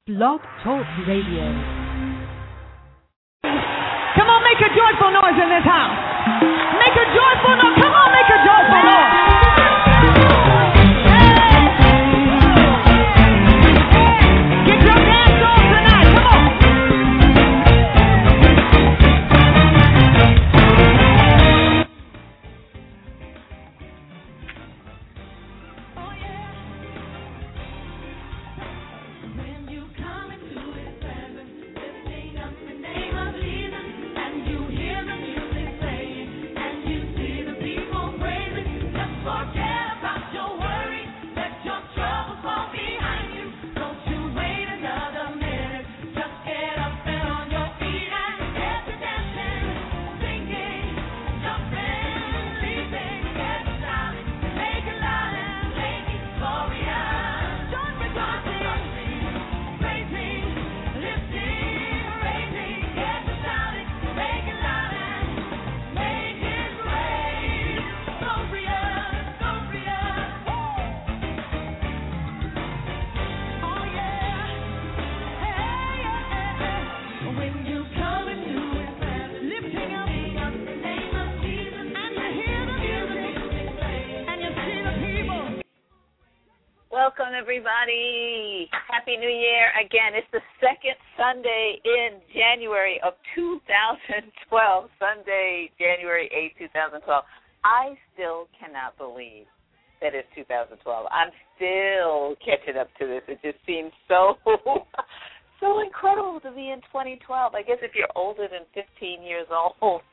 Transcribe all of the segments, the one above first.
Blog Talk Radio. Come on, make a joyful noise in this house. Make a joyful noise. Come on, make a joyful noise. Get your dance on tonight. Come on. Welcome, everybody. Happy New Year. Again, it's the second Sunday in January of 2012, Sunday, January 8, 2012. I still cannot believe that it's 2012. I'm still catching up to this. It just seems so incredible to be in 2012. I guess if you're older than 15 years old,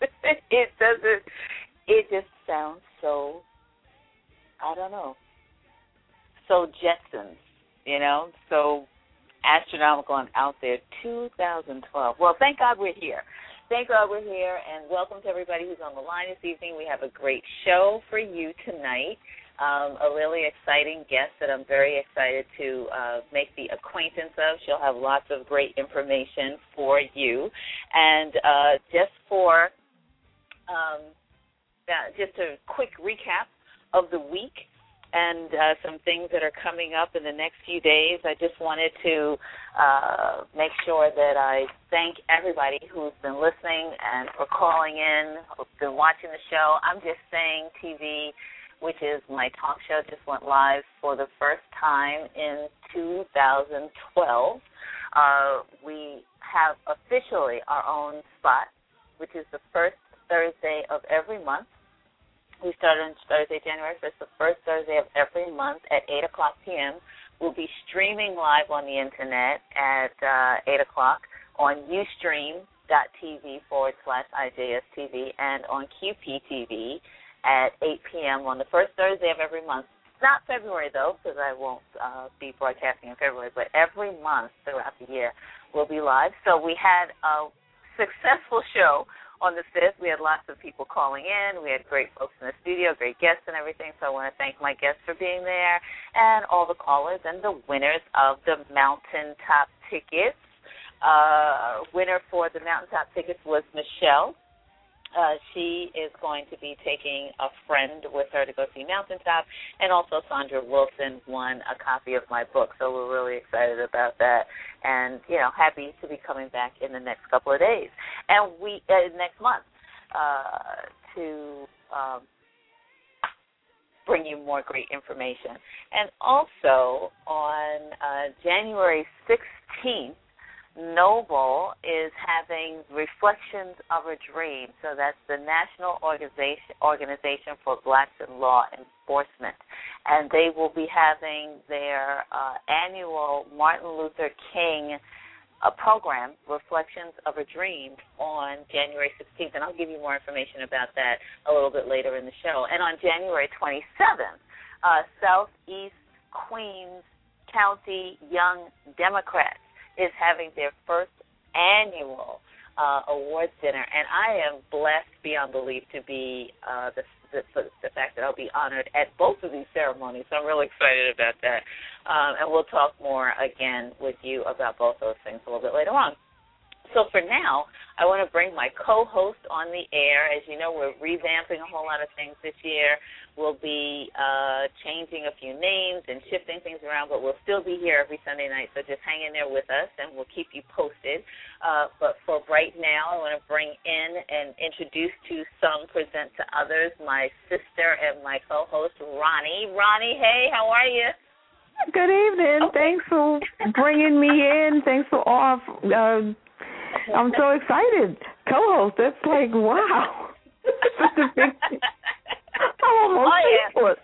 it just sounds so, I don't know, so Jetsons, so astronomical and out there. 2012. Well, thank God we're here. Thank God we're here, and welcome to everybody who's on the line this evening. We have a great show for you tonight, a really exciting guest that I'm very excited to make the acquaintance of. She'll have lots of great information for you. And just a quick recap of the week, and some things that are coming up in the next few days. I just wanted to make sure that I thank everybody who's been listening and for calling in, who's been watching the show. I'm Just Saying TV, which is my talk show, just went live for the first time in 2012. We have officially our own spot, which is the first Thursday of every month. We started on Thursday, January 1st, the first Thursday of every month at 8 o'clock p.m. We'll be streaming live on the Internet at 8 o'clock on ustream.tv/IJSTV and on QPTV at 8 p.m. on the first Thursday of every month. Not February, though, because I won't be broadcasting in February, but every month throughout the year we'll be live. So we had a successful show on the 5th. We had lots of people calling in. We had great folks in the studio, great guests and everything. So I want to thank my guests for being there and all the callers and the winners of the Mountaintop tickets. Winner for the Mountaintop tickets was Michelle. She is going to be taking a friend with her to go see Mountaintop, and also Sandra Wilson won a copy of my book, so we're really excited about that, and, happy to be coming back in the next couple of days, and next month, to bring you more great information. And also on January 16th, Noble is having Reflections of a Dream. So that's the National Organization for Blacks in Law Enforcement. And they will be having their annual Martin Luther King program, Reflections of a Dream, on January 16th. And I'll give you more information about that a little bit later in the show. And on January 27th, Southeast Queens County Young Democrats is having their first annual awards dinner, and I am blessed beyond belief to be the fact that I'll be honored at both of these ceremonies. So I'm really excited about that, and we'll talk more again with you about both those things a little bit later on. So for now, I want to bring my co-host on the air. As you know, we're revamping a whole lot of things this year. We'll be changing a few names and shifting things around, but we'll still be here every Sunday night. So just hang in there with us, and we'll keep you posted. But for right now, I want to bring in and introduce to some, present to others, my sister and my co-host, Ronnie. Ronnie, hey, how are you? Good evening. Okay. Thanks for bringing me in. Thanks for all. I'm so excited. Co-host, that's like, wow. Such a big thing. I'm almost speechless.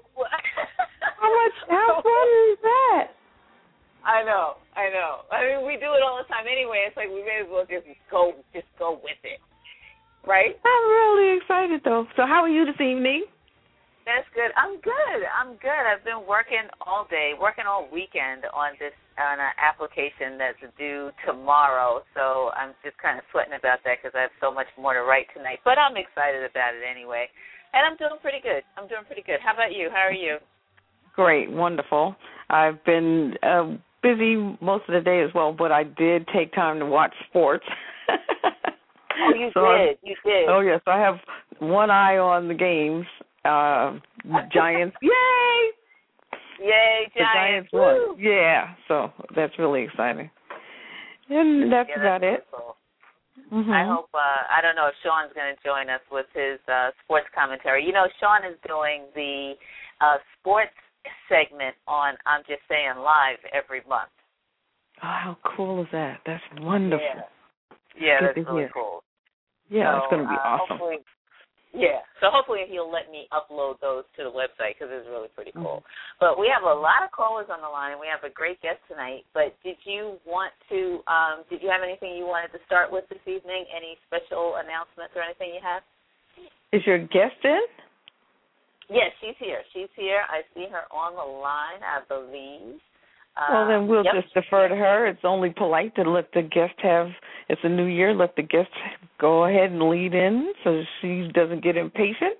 How fun is that? I know. I mean, we do it all the time anyway. It's like we may as well just go with it, right? I'm really excited, though. So how are you this evening? That's good. I'm good. I've been working all day, working all weekend on an application that's due tomorrow. So I'm just kind of sweating about that because I have so much more to write tonight. But I'm excited about it anyway. And I'm doing pretty good. How about you? How are you? Great. Wonderful. I've been busy most of the day as well, but I did take time to watch sports. Oh, you did. Oh, yes. I have one eye on the games. Giants. Yay! Yay, Giants. The Giants won. Yeah, so that's really exciting. And that's about really it. Cool. Mm-hmm. I hope, I don't know if Sean's going to join us with his sports commentary. You know, Sean is doing the sports segment on I'm Just Saying Live every month. Oh, how cool is that? That's wonderful. Yeah, that's really cool. Yeah, so, it's going to be awesome. Hopefully he'll let me upload those to the website because it's really pretty cool. Mm-hmm. But we have a lot of callers on the line, and we have a great guest tonight. But did you have anything you wanted to start with this evening? Any special announcements or anything you have? Is your guest in? Yes, she's here. I see her on the line, I believe. Well, then we'll just defer to her. It's only polite to let the guest it's a new year, let the guest go ahead and lead in so she doesn't get impatient.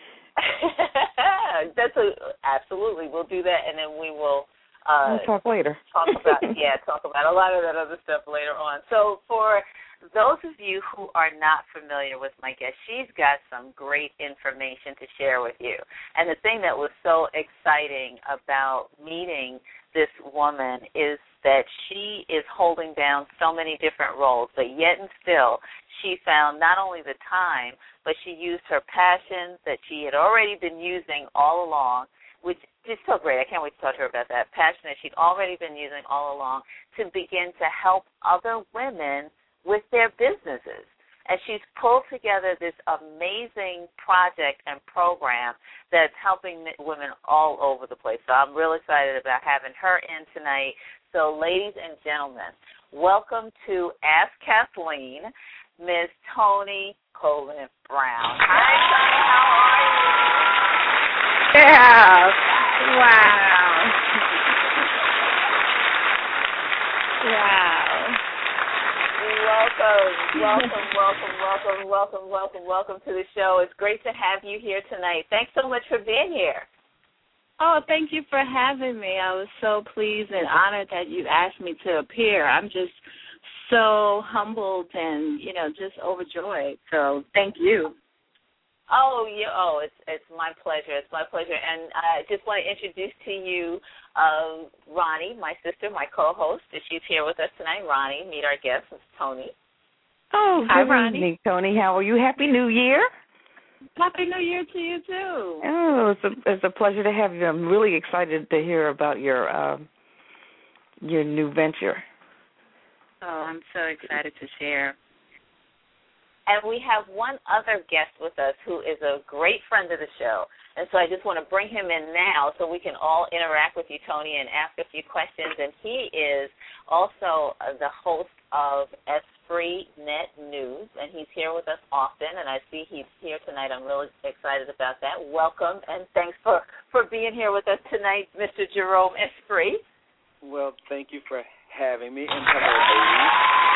Absolutely. We'll do that, and then we will we'll talk later. Talk about a lot of that other stuff later on. So for those of you who are not familiar with my guest, she's got some great information to share with you. And the thing that was so exciting about meeting this woman is that she is holding down so many different roles, but yet and still she found not only the time, but she used her passion that she had already been using all along, which is so great. I can't wait to talk to her about that passion that she'd already been using all along to begin to help other women with their businesses. And she's pulled together this amazing project and program that's helping women all over the place. So I'm real excited about having her in tonight. So ladies and gentlemen, welcome to Ask Kathleen, Ms. Toni Colvin Brown. Hi, Toni. How are you? Yeah. Wow. Welcome to the show. It's great to have you here tonight. Thanks so much for being here. Oh, thank you for having me. I was so pleased and honored that you asked me to appear. I'm just so humbled and, just overjoyed. So thank you. It's my pleasure. And I just want to introduce to you Ronnie, my sister, my co-host. She's here with us tonight. Ronnie, meet our guest, Ms. Toni. Oh, hi, good evening, Toni. How are you? Happy New Year. Happy New Year to you, too. Oh, it's a pleasure to have you. I'm really excited to hear about your new venture. Oh, I'm so excited to share. And we have one other guest with us who is a great friend of the show. And so I just want to bring him in now so we can all interact with you, Toni, and ask a few questions. And he is also the host of Esprit Net News, and he's here with us often. And I see he's here tonight. I'm really excited about that. Welcome, and thanks for being here with us tonight, Mr. Jerome Esprit. Well, thank you for having me. And hello, ladies.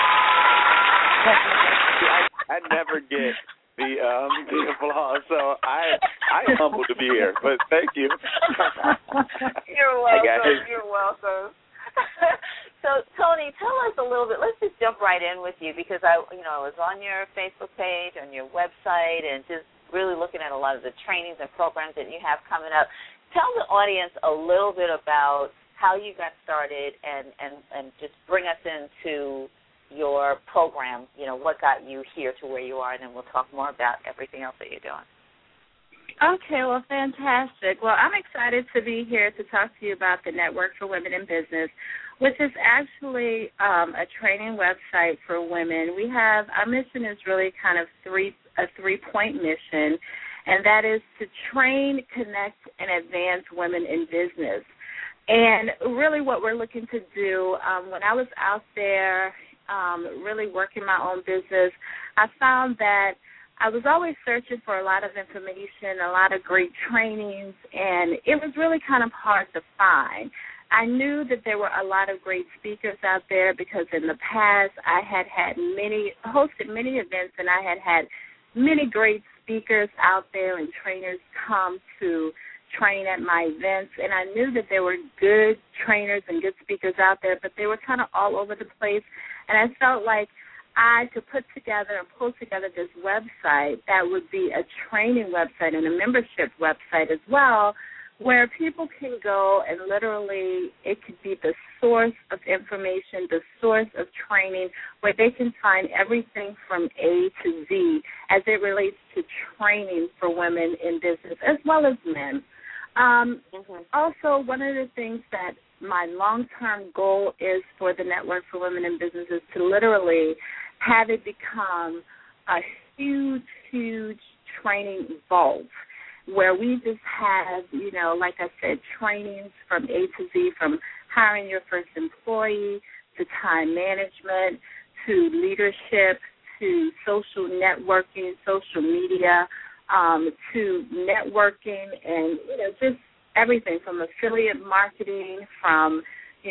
I never get the applause, so I am humbled to be here. But thank you. You're welcome. You're welcome. So, Toni, Tony, tell us a little bit. Let's just jump right in with you because I was on your Facebook page, on your website, and just really looking at a lot of the trainings and programs that you have coming up. Tell the audience a little bit about how you got started and just bring us into your program, what got you here to where you are, and then we'll talk more about everything else that you're doing. Okay, well, fantastic. Well, I'm excited to be here to talk to you about the Network for Women in Business, which is actually a training website for women. Our mission is really kind of a three-point mission, and that is to train, connect, and advance women in business. And really what we're looking to do, when I was out there really working my own business, I found that I was always searching for a lot of information, a lot of great trainings, and it was really kind of hard to find. I knew that there were a lot of great speakers out there because in the past I had hosted many events, and I had many great speakers out there and trainers come to train at my events, and I knew that there were good trainers and good speakers out there, but they were kind of all over the place, and I felt like I could put together and pull together this website that would be a training website and a membership website as well, where people can go and literally it could be the source of information, the source of training, where they can find everything from A to Z as it relates to training for women in business as well as men. Also, one of the things that my long-term goal is for the Network for Women in Business is to literally have it become a huge, huge training vault where we just have, like I said, trainings from A to Z, from hiring your first employee to time management to leadership to social networking, social media, to networking and, just everything from affiliate marketing, from,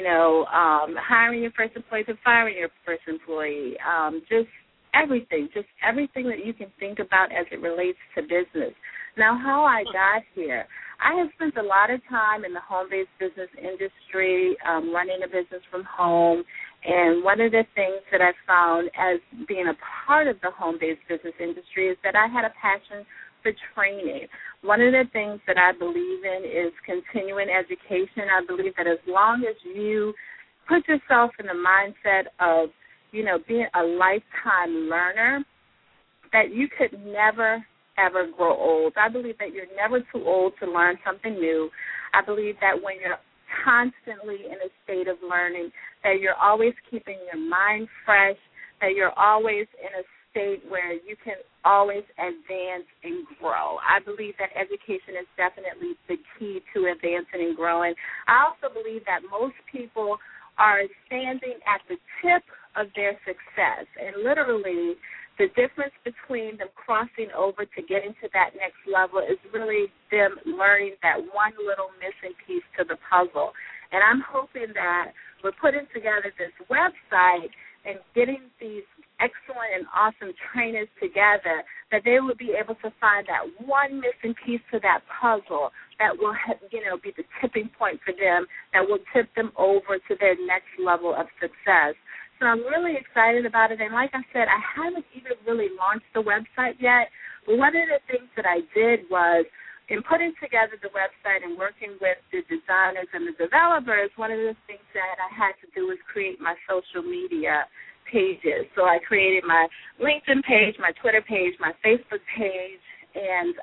hiring your first employee to firing your first employee, just everything that you can think about as it relates to business. Now, how I got here, I have spent a lot of time in the home-based business industry, running a business from home, and one of the things that I found as being a part of the home-based business industry is that I had a passion for training. One of the things that I believe in is continuing education. I believe that as long as you put yourself in the mindset of, being a lifetime learner, that you could never, ever grow old. I believe that you're never too old to learn something new. I believe that when you're constantly in a state of learning, that you're always keeping your mind fresh, that you're always in a state where you can always advance and grow. I believe that education is definitely the key to advancing and growing. I also believe that most people are standing at the tip of their success, and literally the difference between them crossing over to getting to that next level is really them learning that one little missing piece to the puzzle. And I'm hoping that we're putting together this website and getting these excellent and awesome trainers together, that they will be able to find that one missing piece to that puzzle that will, be the tipping point for them, that will tip them over to their next level of success. So I'm really excited about it. And like I said, I haven't even really launched the website yet. But one of the things that I did was, in putting together the website and working with the designers and the developers, one of the things that I had to do was create my social media pages. So I created my LinkedIn page, my Twitter page, my Facebook page, and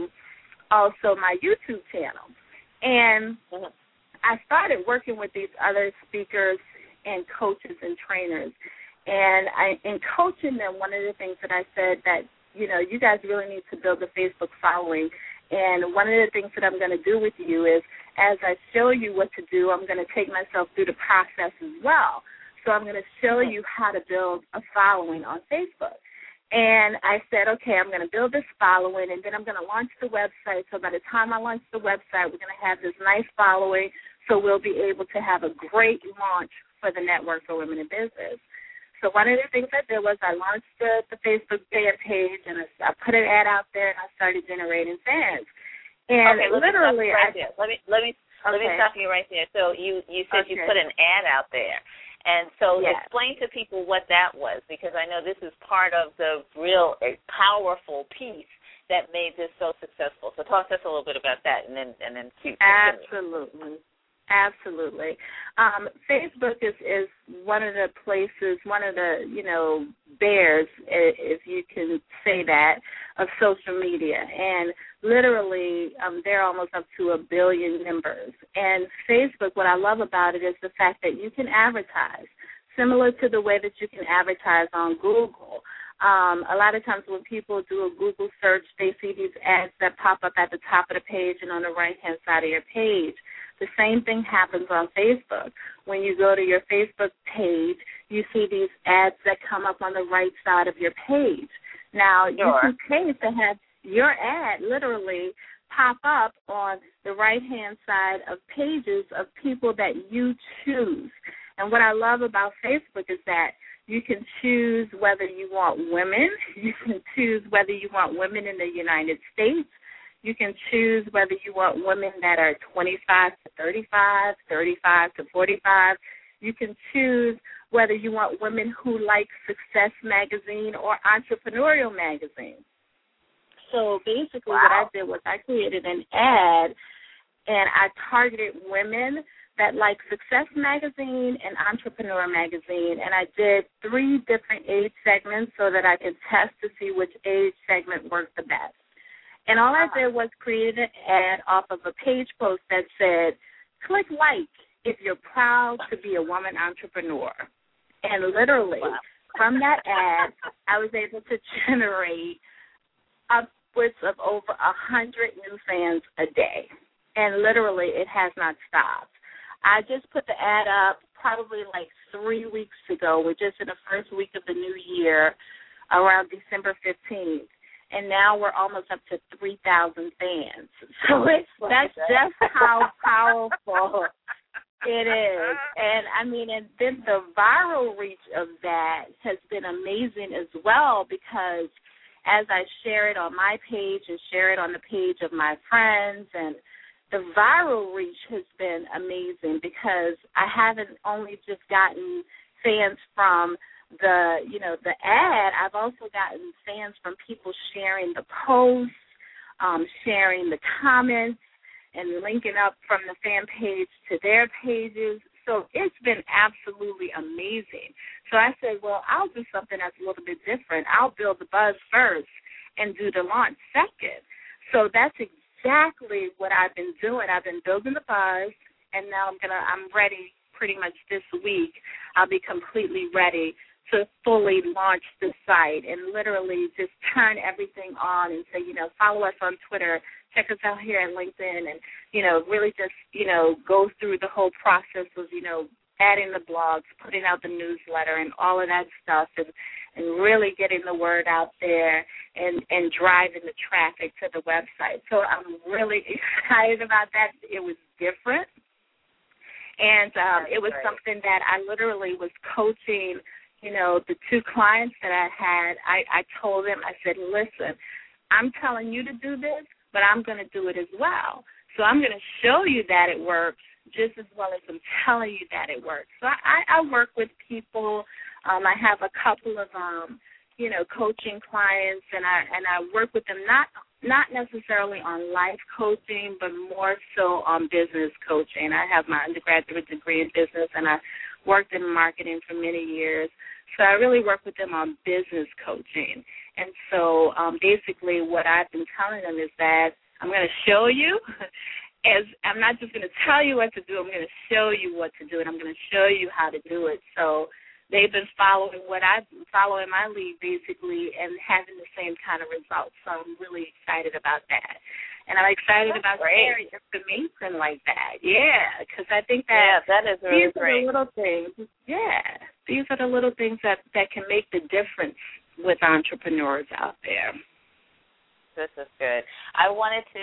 also my YouTube channel. And I started working with these other speakers and coaches and trainers. And in coaching them, one of the things that I said that, you guys really need to build a Facebook following. And one of the things that I'm going to do with you is, as I show you what to do, I'm going to take myself through the process as well. So I'm going to show you how to build a following on Facebook. And I said, okay, I'm going to build this following, and then I'm going to launch the website. So by the time I launch the website, we're going to have this nice following, so we'll be able to have a great launch for the Network for Women in Business. So one of the things I did was I launched the Facebook fan page, and I put an ad out there, and I started generating fans. And okay, literally, let me stop you right there. So you said you put an ad out there, And so Yes. explain to people what that was, because I know this is part of the real powerful piece that made this so successful. So talk to us a little bit about that, and then keep Absolutely. Absolutely. Facebook is one of the places, one of the, bears, if you can say that, of social media. And literally, they're almost up to 1 billion members. And Facebook, what I love about it is the fact that you can advertise, similar to the way that you can advertise on Google. A lot of times when people do a Google search, they see these ads that pop up at the top of the page and on the right-hand side of your page. The same thing happens on Facebook. When you go to your Facebook page, you see these ads that come up on the right side of your page. Now, you can pay to have your ad literally pop up on the right-hand side of pages of people that you choose. And what I love about Facebook is that you can choose whether you want women. You can choose whether you want women in the United States. You can choose whether you want women that are 25 to 35, 35 to 45. You can choose whether you want women who like Success Magazine or Entrepreneurial Magazine. So basically what I did was I created an ad, and I targeted women that like Success Magazine and Entrepreneur Magazine, and I did 3 different age segments so that I could test to see which age segment worked the best. And all I did was create an ad off of a page post that said, click like if you're proud to be a woman entrepreneur. And literally, from that ad, I was able to generate upwards of over 100 new fans a day. And literally, it has not stopped. I just put the ad up probably like 3 weeks ago. We're just in the first week of the new year, around December 15th. And now we're almost up to 3,000 fans. So that's just how powerful it is. And then the viral reach of that has been amazing as well, because as I share it on my page and share it on the page of my friends, and the viral reach has been amazing, because I haven't only just gotten fans from the ad. I've also gotten fans from people sharing the posts, sharing the comments, and linking up from the fan page to their pages. So it's been absolutely amazing. So I said, well, I'll do something that's a little bit different. I'll build the buzz first and do the launch second. So that's exactly what I've been doing. I've been building the buzz, and now I'm ready pretty much this week. I'll be completely ready to fully launch the site and literally just turn everything on and say, follow us on Twitter, check us out here at LinkedIn, and, really just, go through the whole process of, adding the blogs, putting out the newsletter and all of that stuff, and really getting the word out there and driving the traffic to the website. So I'm really excited about that. It was different. And it was something that I literally was coaching, the 2 clients that I had. I told them, I said, listen, I'm telling you to do this, but I'm going to do it as well. So I'm going to show you that it works just as well as I'm telling you that it works. So I work with people. I have a couple of, coaching clients, and I work with them not necessarily on life coaching, but more so on business coaching. I have my undergraduate degree in business, and I worked in marketing for many years. So I really work with them on business coaching. And so basically what I've been telling them is that I'm going to show you, as I'm not just going to tell you what to do, I'm going to show you what to do, and I'm going to show you how to do it. So they've been following following my lead, basically, and having the same kind of results. So I'm really excited about that. And I'm excited about sharing information like that. Yeah, because I think that, that is really great. These are the little things. Yeah, these are the little things that can make the difference with entrepreneurs out there. This is good. I wanted to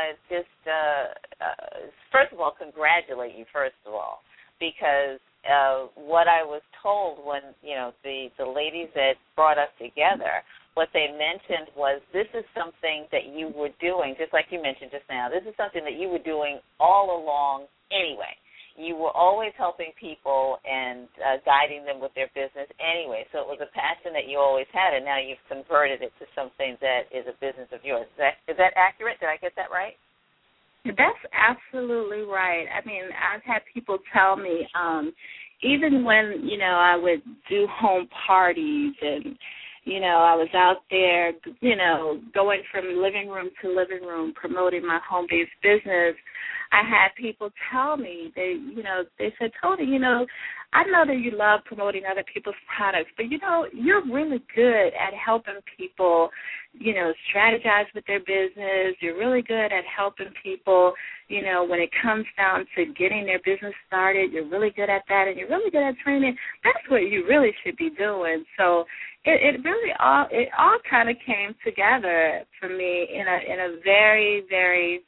first of all, congratulate you, first of all, because what I was told when, the ladies that brought us together, what they mentioned was this is something that you were doing, just like you mentioned just now. This is something that you were doing all along anyway. you were always helping people and guiding them with their business anyway. So it was a passion that you always had, and now you've converted it to something that is a business of yours. Is that accurate? Did I get that right? That's absolutely right. I mean, I've had people tell me, even when, I would do home parties and, I was out there, going from living room to living room promoting my home-based business, I had people tell me, they said, Toni, I know that you love promoting other people's products, but, you're really good at helping people, strategize with their business. You're really good at helping people, when it comes down to getting their business started. You're really good at that, and you're really good at training. That's what you really should be doing. So it really all kind of came together for me in a very, very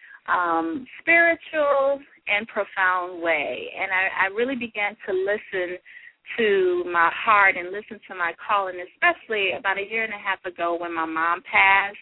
spiritual and profound way. And I really began to listen to my heart and listen to my calling, especially about a year and a half ago when my mom passed.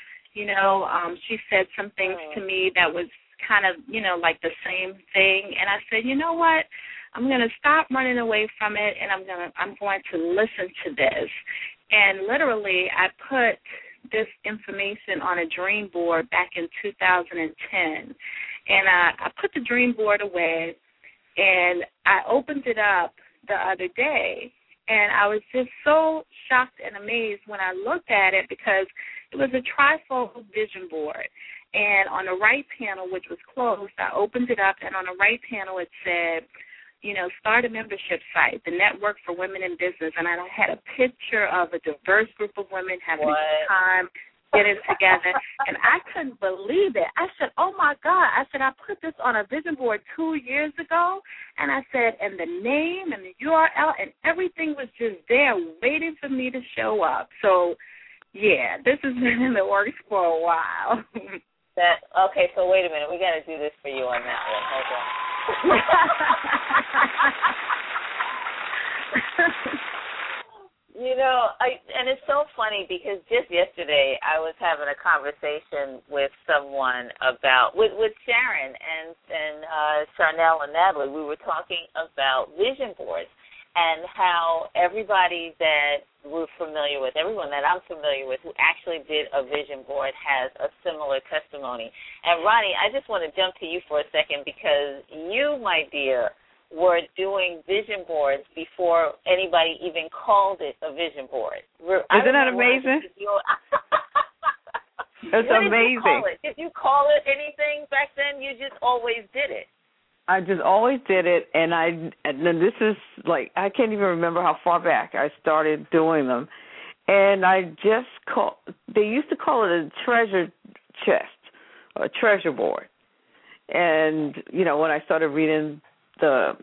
She said some things to me that was kind of, like the same thing. And I said, you know what? I'm going to stop running away from it, and I'm going to listen to this. And literally, I put this information on a dream board back in 2010. And I put the dream board away, and I opened it up the other day, and I was just so shocked and amazed when I looked at it, because it was a trifold vision board. And on the right panel, which was closed, I opened it up, and on the right panel it said, start a membership site, the Network for Women in Business. And I had a picture of a diverse group of women having a good time, getting together. And I couldn't believe it. I said, oh, my God. I said, I put this on a vision board 2 years ago. And I said, and the name and the URL and everything was just there waiting for me to show up. So, yeah, this has been in the works for a while. Okay, so wait a minute. We got to do this for you on that one. Hold on. And it's so funny because just yesterday I was having a conversation with someone about with Sharon and Charnel and Natalie. We were talking about vision boards and how everybody that we're familiar with, everyone that I'm familiar with who actually did a vision board has a similar testimony. And, Ronnie, I just want to jump to you for a second because you, my dear, were doing vision boards before anybody even called it a vision board. Isn't that amazing? It's amazing. Did you call it anything back then? You just always did it. I just always did it, and then this is like, I can't even remember how far back I started doing them. And they used to call it a treasure chest, a treasure board. And, when I started reading the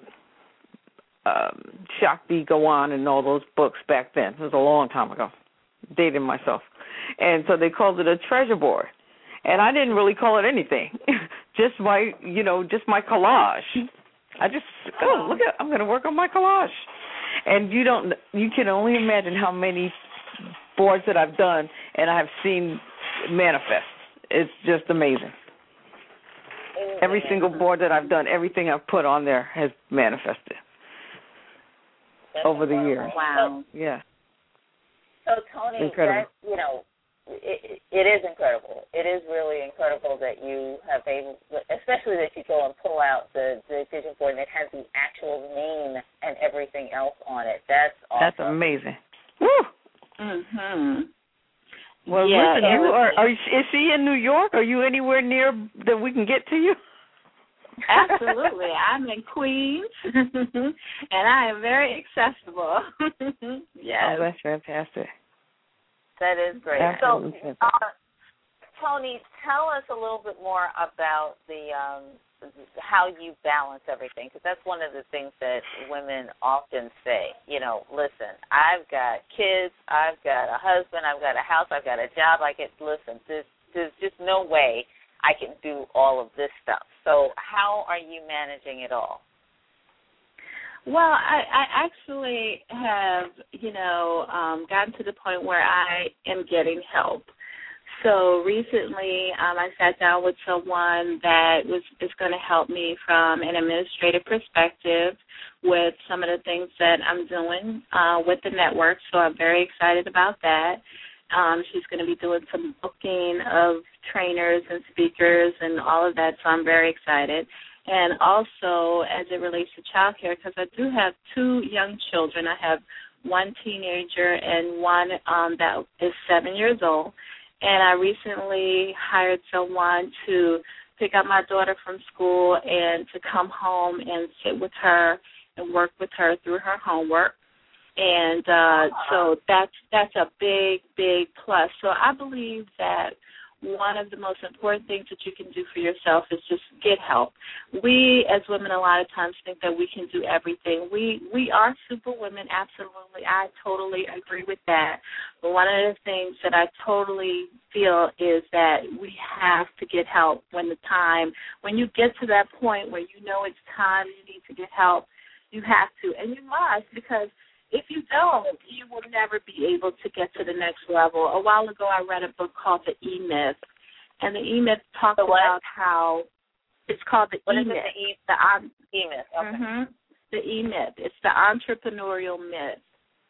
Shakti Gawan and all those books back then, it was a long time ago, dating myself. And so they called it a treasure board. And I didn't really call it anything, just my collage. I'm going to work on my collage. And you can only imagine how many boards that I've done and I have seen manifest. It's just amazing. Every single board that I've done, everything I've put on there has manifested over the years. Wow. Yeah. So, Toni, incredible. It is incredible. It is really incredible that you have especially that you go and pull out the vision board and it has the actual name and everything else on it. That's awesome. That's amazing. Woo! Mhm. Well, yeah, listen, is she in New York? Are you anywhere near that we can get to you? Absolutely. I'm in Queens, and I am very accessible. Yes. Oh, that's fantastic. That is great. Absolutely. So, Toni, tell us a little bit more about how you balance everything, because that's one of the things that women often say. Listen, I've got kids, I've got a husband, I've got a house, I've got a job. There's just no way I can do all of this stuff. So how are you managing it all? Well, I actually have, gotten to the point where I am getting help. So recently, I sat down with someone that is going to help me from an administrative perspective with some of the things that I'm doing with the network. So I'm very excited about that. She's going to be doing some booking of trainers and speakers and all of that, so I'm very excited. And also, as it relates to child care, because I do have 2 young children. I have one teenager and one that is 7 years old. And I recently hired someone to pick up my daughter from school and to come home and sit with her and work with her through her homework. And so that's a big, big plus. So I believe that one of the most important things that you can do for yourself is just get help. We as women a lot of times think that we can do everything. We are superwomen, absolutely. I totally agree with that. But one of the things that I totally feel is that we have to get help when you get to that point where you know it's time, you need to get help, you have to. And you must, because if you don't, you will never be able to get to the next level. A while ago, I read a book called The E-Myth, and The E-Myth talks about how it's called The E-Myth. The E-Myth, okay. Mm-hmm. The E-Myth. It's the entrepreneurial myth.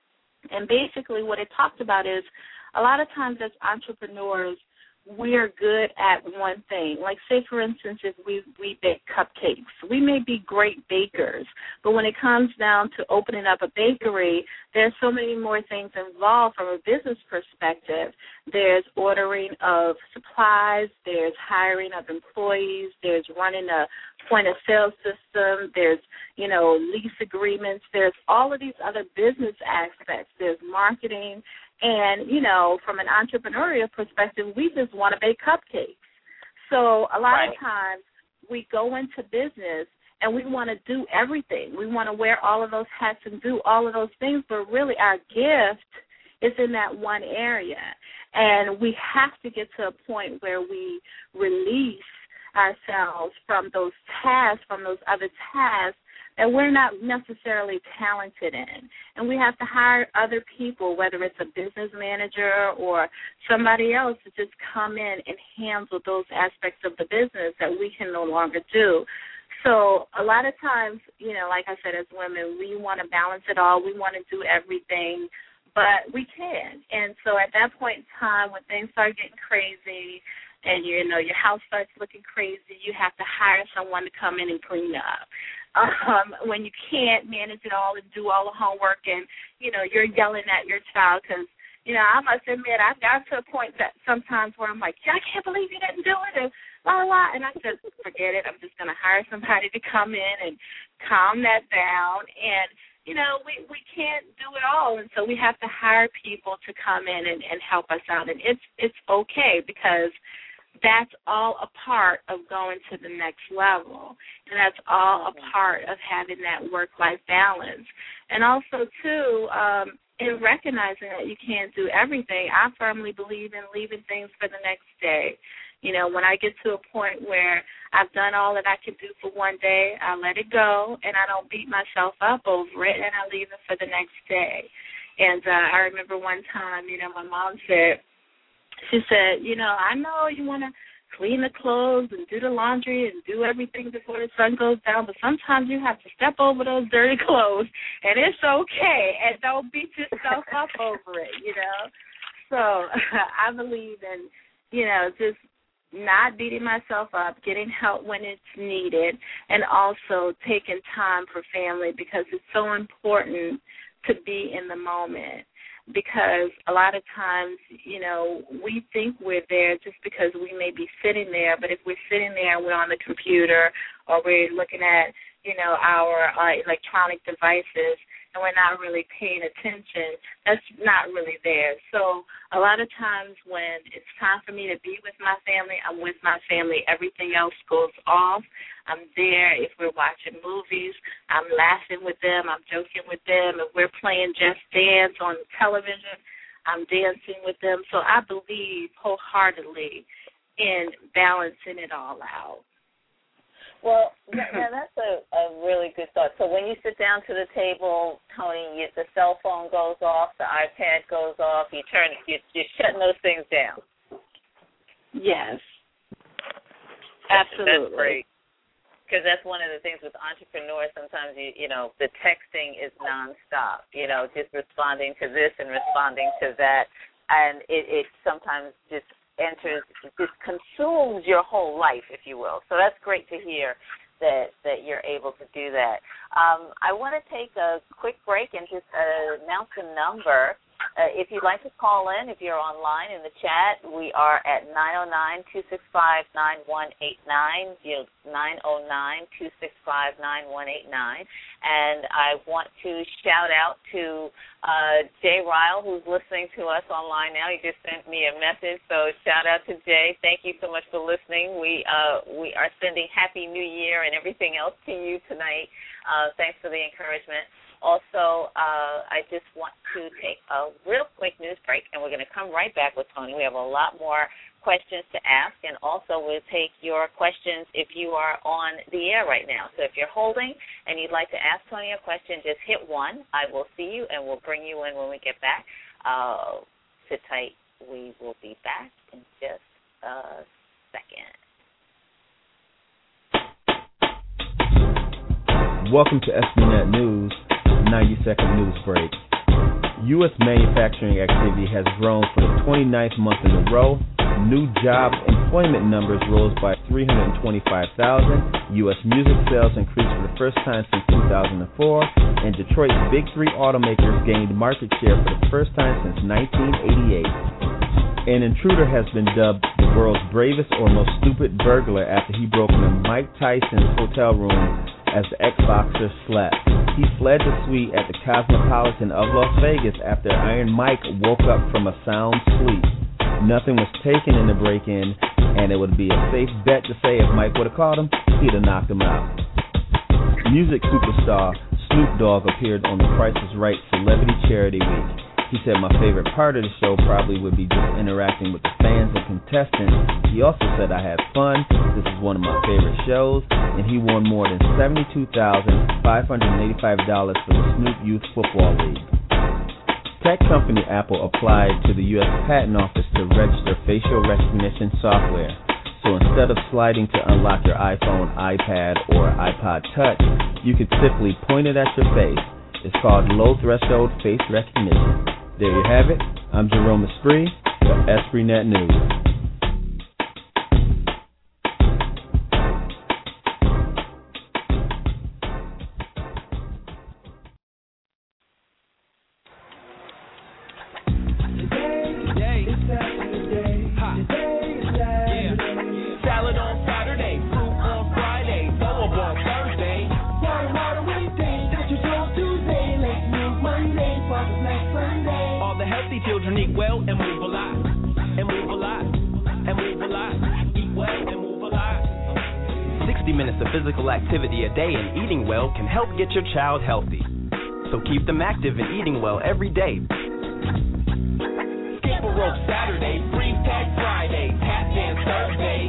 And basically what it talks about is a lot of times as entrepreneurs, we're good at one thing. Like, say, for instance, if we bake cupcakes. We may be great bakers, but when it comes down to opening up a bakery, there's so many more things involved from a business perspective. There's ordering of supplies. There's hiring of employees. There's running a point-of-sale system. There's, lease agreements. There's all of these other business aspects. There's marketing. And, from an entrepreneurial perspective, we just want to bake cupcakes. So a lot of times we go into business and we want to do everything. We want to wear all of those hats and do all of those things, but really our gift is in that one area. And we have to get to a point where we release ourselves from those tasks, from those other tasks that we're not necessarily talented in. And we have to hire other people, whether it's a business manager or somebody else, to just come in and handle those aspects of the business that we can no longer do. So a lot of times, like I said, as women, we want to balance it all. We want to do everything, but we can. And so at that point in time, when things start getting crazy and, your house starts looking crazy, you have to hire someone to come in and clean up. When you can't manage it all and do all the homework and, you're yelling at your child because, I must admit, I've got to a point that sometimes where I'm like, I can't believe you didn't do it, and blah, blah, blah. And I said, forget it. I'm just going to hire somebody to come in and calm that down. And, we can't do it all. And so we have to hire people to come in and help us out. And it's okay because that's all a part of going to the next level, and that's all a part of having that work-life balance. And also, too, in recognizing that you can't do everything, I firmly believe in leaving things for the next day. When I get to a point where I've done all that I can do for one day, I let it go, and I don't beat myself up over it, and I leave it for the next day. And I remember one time, my mom said, she said, I know you want to clean the clothes and do the laundry and do everything before the sun goes down, but sometimes you have to step over those dirty clothes, and it's okay, and don't beat yourself up over it, So I believe in, just not beating myself up, getting help when it's needed, and also taking time for family because it's so important to be in the moment. Because a lot of times, we think we're there just because we may be sitting there, but if we're sitting there and we're on the computer or we're looking at, our electronic devices and we're not really paying attention, that's not really there. So a lot of times when it's time for me to be with my family, I'm with my family. Everything else goes off. I'm there. If we're watching movies, I'm laughing with them. I'm joking with them. If we're playing Just Dance on television, I'm dancing with them. So I believe wholeheartedly in balancing it all out. Well, that's a really good thought. So when you sit down to the table, Toni, the cell phone goes off, the iPad goes off, you're shutting those things down. Yes. Absolutely. That's great. Because that's one of the things with entrepreneurs. Sometimes, you know, the texting is nonstop, you know, just responding to this and responding to that. And it sometimes just consumes your whole life, if you will. So that's great to hear that you're able to do that. I want to take a quick break and just announce a number. If you'd like to call in, if you're online in the chat, we are at 909-265-9189, 909-265-9189. And I want to shout out to Jay Ryle, who's listening to us online now. He just sent me a message, so shout out to Jay. Thank you so much for listening. We are sending Happy New Year and everything else to you tonight. Thanks for the encouragement. Also, I just want to take a real quick news break, and we're going to come right back with Tony. We have a lot more questions to ask, and also we'll take your questions if you are on the air right now. So if you're holding and you'd like to ask Tony a question, just hit 1. I will see you, and we'll bring you in when we get back. Sit tight. We will be back in just a second. Welcome to SBNet News, 90-second news break. U.S. manufacturing activity has grown for the 29th month in a row. New job employment numbers rose by 325,000. U.S. music sales increased for the first time since 2004. And Detroit's big three automakers gained market share for the first time since 1988. An intruder has been dubbed the world's bravest or most stupid burglar after he broke into Mike Tyson's hotel room as the ex-boxer slept. He fled the suite at the Cosmopolitan of Las Vegas after Iron Mike woke up from a sound sleep. Nothing was taken in the break-in, and it would be a safe bet to say if Mike would have caught him, he'd have knocked him out. Music superstar Snoop Dogg appeared on The Price is Right Celebrity Charity Week. He said my favorite part of the show probably would be just interacting with the fans and contestants. He also said I had fun, this is one of my favorite shows, and he won more than $72,585 for the Snoop Youth Football League. Tech company Apple applied to the U.S. Patent Office to register facial recognition software. So instead of sliding to unlock your iPhone, iPad, or iPod Touch, you could simply point it at your face. It's called Low Threshold Face Recognition. There you have it. I'm Jerome Esprit for EspritNet News. Children eat well and move a lot, and move a lot, and move a lot. Eat well and move a lot. 60 minutes of physical activity a day and eating well can help get your child healthy. So keep them active and eating well every day. Skip a rope Saturday, free tag Friday, tap dance Thursday.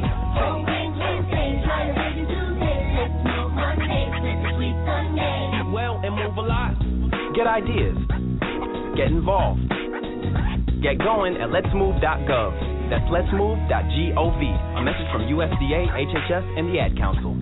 Eat well and move a lot. Get ideas. Get involved. Get going at letsmove.gov. That's letsmove.gov. A message from USDA, HHS, and the Ad Council.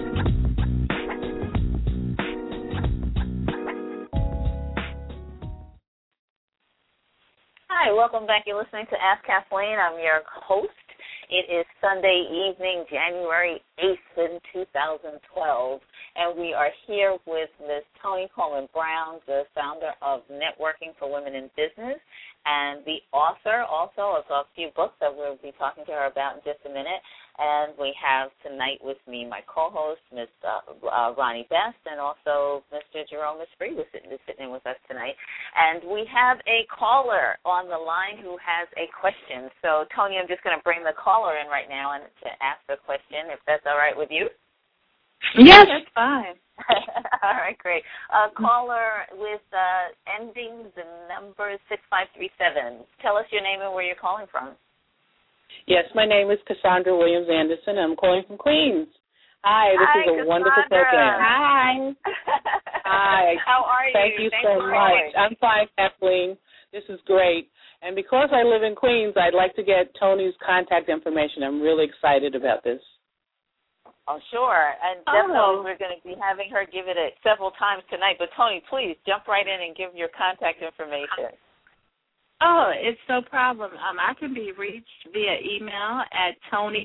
Hi, welcome back. You're listening to Ask Kathleen. I'm your host. It is Sunday evening, January 8th in 2012, and we are here with Ms. Toni Coleman Brown, the founder of Networking for Women in Business, and the author also of a few books that we'll be talking to her about in just a minute. And we have tonight with me my co-host, Ms. Ronnie Best, and also Mr. Jerome Esprit who's sitting in with us tonight. And we have a caller on the line who has a question. So, Toni, I'm just going to bring the caller in right now and to ask a question, if that's all right with you. Yes, that's fine. All right, great. Caller with ending the number 6537. Tell us your name and where you're calling from. Yes, my name is Cassandra Williams Anderson. I'm calling from Queens. Hi, this is a Cassandra. wonderful program. Hi. Hi. How are you? Thank you Thanks so for much. calling. I'm fine, Kathleen. This is great. And because I live in Queens, I'd like to get Tony's contact information. I'm really excited about this. Oh, sure. And definitely we're going to be having her give it several times tonight. But, Tony, please jump right in and give your contact information. Oh, it's no problem. I can be reached via email at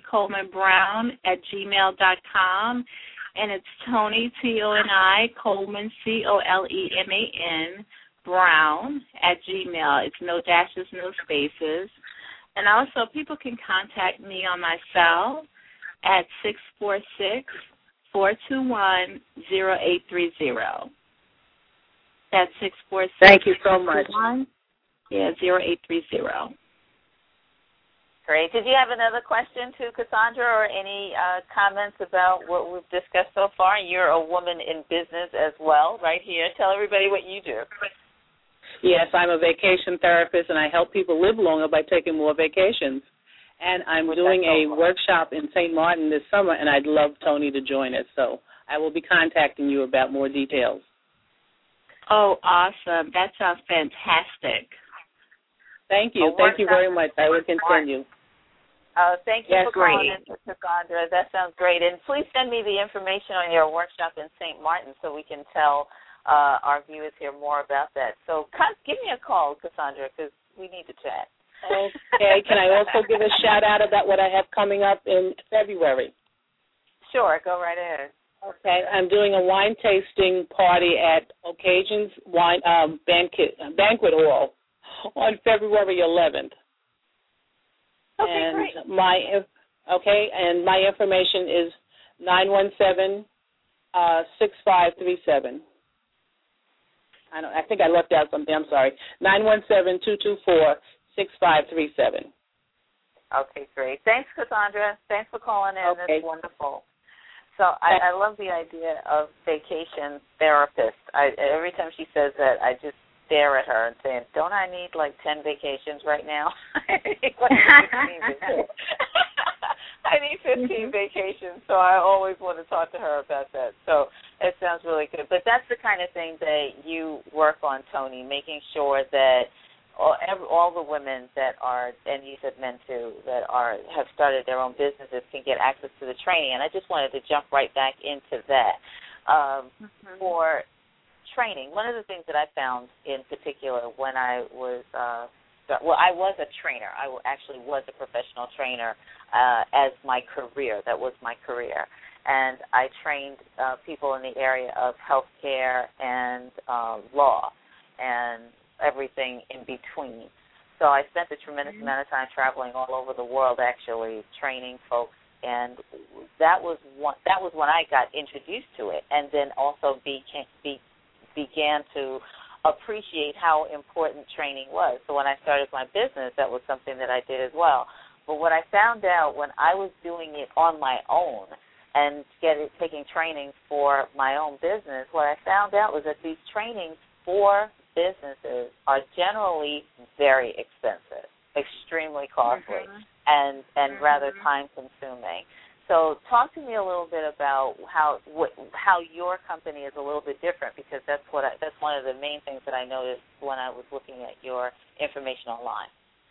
tonycolemanbrown@gmail.com. And it's Tony, T-O-N-I, Coleman, C-O-L-E-M-A-N, Brown @gmail. It's no dashes, no spaces. And also people can contact me on my cell at 646-421-0830. That's 646. Thank you so much. 0830. Great. Did you have another question to Cassandra or any comments about what we've discussed so far? You're a woman in business as well, right here. Tell everybody what you do. Yes, I'm a vacation therapist, and I help people live longer by taking more vacations. And I'm doing a workshop in St. Martin this summer, and I'd love Tony to join us. So I will be contacting you about more details. Oh, awesome. That sounds fantastic. Thank you. Thank you very much. I will continue. Thank you for calling in, Cassandra. That sounds great. And please send me the information on your workshop in St. Martin so we can tell our viewers here more about that. So give me a call, Cassandra, because we need to chat. Okay. Can I also give a shout-out about what I have coming up in February? Sure. Go right ahead. Okay. I'm doing a wine tasting party at Occasions Banquet Hall on February 11th. Okay, great. My information is 917-6537. I think I left out something. I'm sorry. 917-224-6537. Okay, great. Thanks, Cassandra. Thanks for calling in. Okay. That's wonderful. So I love the idea of vacation therapist. Every time she says that, I just stare at her and say, don't I need like 10 vacations right now? I need 15 vacations, so I always want to talk to her about that. So it sounds really good. But that's the kind of thing that you work on, Tony, making sure that all the women that are, and you said men too, that have started their own businesses can get access to the training. And I just wanted to jump right back into that. For training, one of the things that I found in particular when I was, I was a trainer. I actually was a professional trainer as my career. That was my career. And I trained people in the area of healthcare and law and everything in between. So I spent a tremendous amount of time traveling all over the world, actually training folks, and that was when I got introduced to it, and then also began to appreciate how important training was. So when I started my business, that was something that I did as well. But what I found out when I was doing it on my own and taking trainings for my own business, what I found out was that these trainings for businesses are generally very expensive, extremely costly, and rather time-consuming. So talk to me a little bit about how your company is a little bit different, because that's one of the main things that I noticed when I was looking at your information online.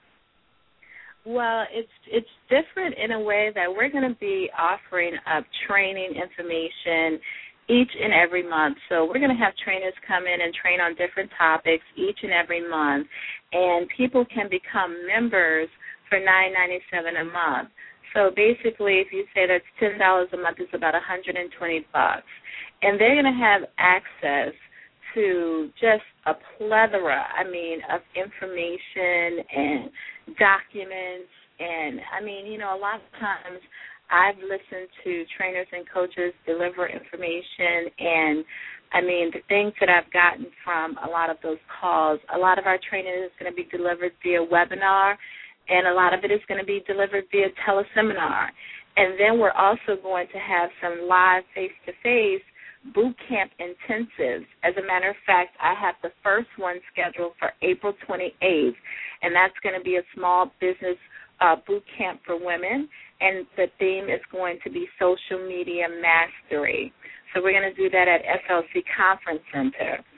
Well, it's different in a way that we're going to be offering up training information each and every month. So we're going to have trainers come in and train on different topics each and every month, and people can become members for $9.97 a month. So basically, if you say that's $10 a month, it's about $120, and they're going to have access to just a plethora, of information and documents. And, a lot of times I've listened to trainers and coaches deliver information, and, the things that I've gotten from a lot of those calls, a lot of our training is going to be delivered via webinar, and a lot of it is going to be delivered via teleseminar. And then we're also going to have some live face-to-face boot camp intensives. As a matter of fact, I have the first one scheduled for April 28th, and that's going to be a small business boot camp for women, and the theme is going to be social media mastery. So we're going to do that at SLC Conference Center.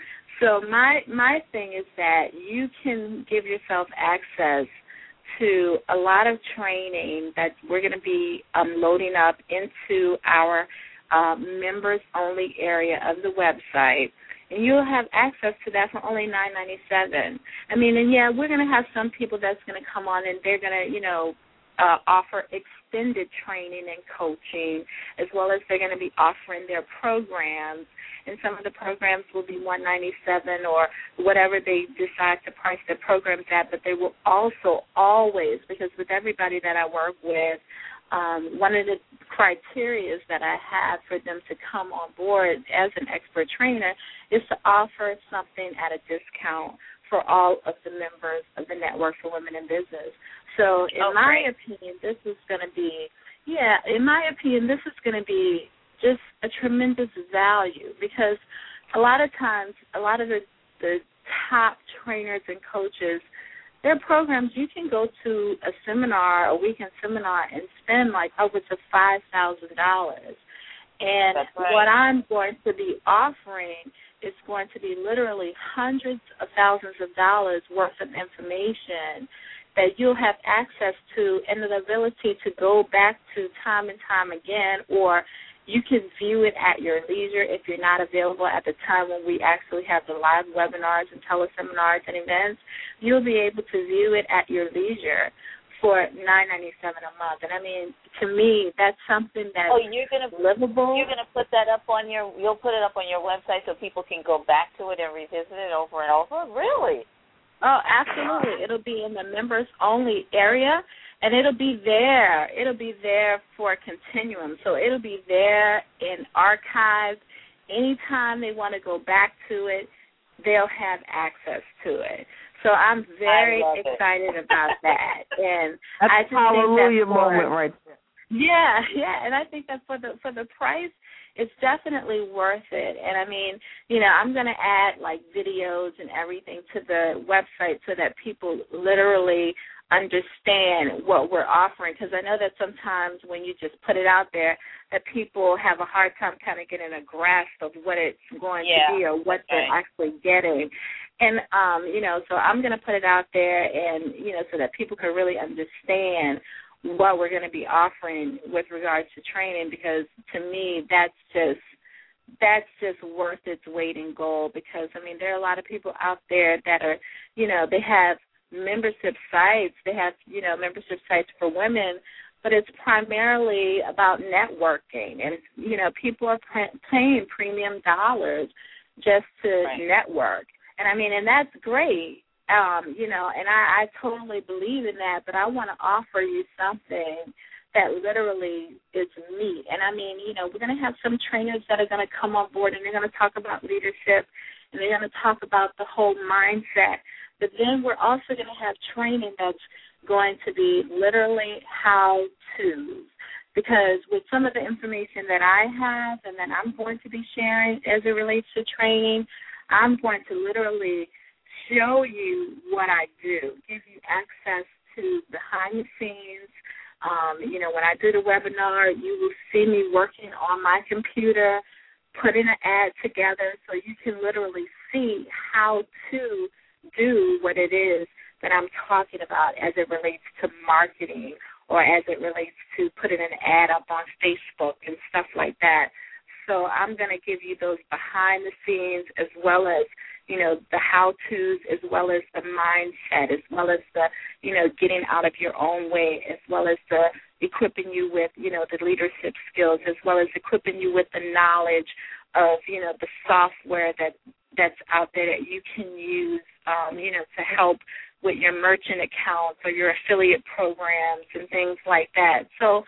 So my thing is that you can give yourself access to a lot of training that we're going to be loading up into our members-only area of the website, and you'll have access to that for only $9.97. I mean, and yeah, we're going to have some people that's going to come on and they're going to, offer extended training and coaching, as well as they're going to be offering their programs. And some of the programs will be $197 or whatever they decide to price their programs at, but they will also always, because with everybody that I work with, one of the criteria that I have for them to come on board as an expert trainer is to offer something at a discount for all of the members of the Network for Women in Business. So in my opinion, this is going to be just a tremendous value, because a lot of times, a lot of the top trainers and coaches, their programs, you can go to a weekend seminar, and spend like upwards of $5,000. And what I'm going to be offering is going to be literally hundreds of thousands of dollars worth of information that you'll have access to, and the ability to go back to time and time again, or you can view it at your leisure if you're not available at the time when we actually have the live webinars and teleseminars and events. You'll be able to view it at your leisure for $9.97 a month. And I mean, to me, that's something that's livable. You're gonna put that up you'll put it up on your website so people can go back to it and revisit it over and over? Really? Oh, absolutely. It'll be in the members-only area, and it'll be there. It'll be there for a continuum. So it'll be there in archive. Anytime they want to go back to it, they'll have access to it. So I'm very excited about that. And that's I just hallelujah think moment right there. Yeah, and I think that for the price, it's definitely worth it. And I mean, I'm going to add like videos and everything to the website so that people literally understand what we're offering, because I know that sometimes when you just put it out there, that people have a hard time kind of getting a grasp of what it's going to be or what they're actually getting. And, so I'm going to put it out there and, so that people can really understand what we're going to be offering with regards to training, because to me that's just worth its weight in gold, because, I mean, there are a lot of people out there that are, they have membership sites. They have, membership sites for women, but it's primarily about networking. And, people are paying premium dollars just to network. And, I mean, and that's great. And I totally believe in that, but I want to offer you something that literally is meat. And, I mean, we're going to have some trainers that are going to come on board, and they're going to talk about leadership, and they're going to talk about the whole mindset. But then we're also going to have training that's going to be literally how-tos, because with some of the information that I have and that I'm going to be sharing as it relates to training, I'm going to literally show you what I do, give you access to behind the scenes. When I do the webinar, you will see me working on my computer, putting an ad together so you can literally see how to do what it is that I'm talking about as it relates to marketing or as it relates to putting an ad up on Facebook and stuff like that. So I'm going to give you those behind the scenes, as well as, the how-tos, as well as the mindset, as well as the, getting out of your own way, as well as the equipping you with, the leadership skills, as well as equipping you with the knowledge of, the software that's out there that you can use, to help with your merchant accounts or your affiliate programs and things like that. So,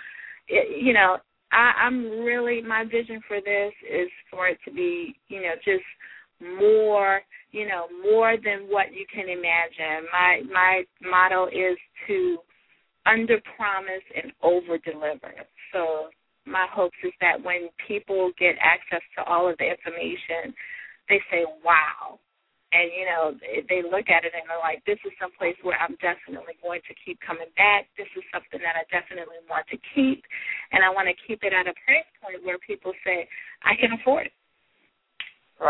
I'm really, my vision for this is for it to be, just more, more than what you can imagine. My motto is to under-promise and over-deliver. So my hopes is that when people get access to all of the information, they say, wow. And, they look at it and they're like, this is someplace where I'm definitely going to keep coming back. This is something that I definitely want to keep. And I want to keep it at a price point where people say, I can afford it. Right.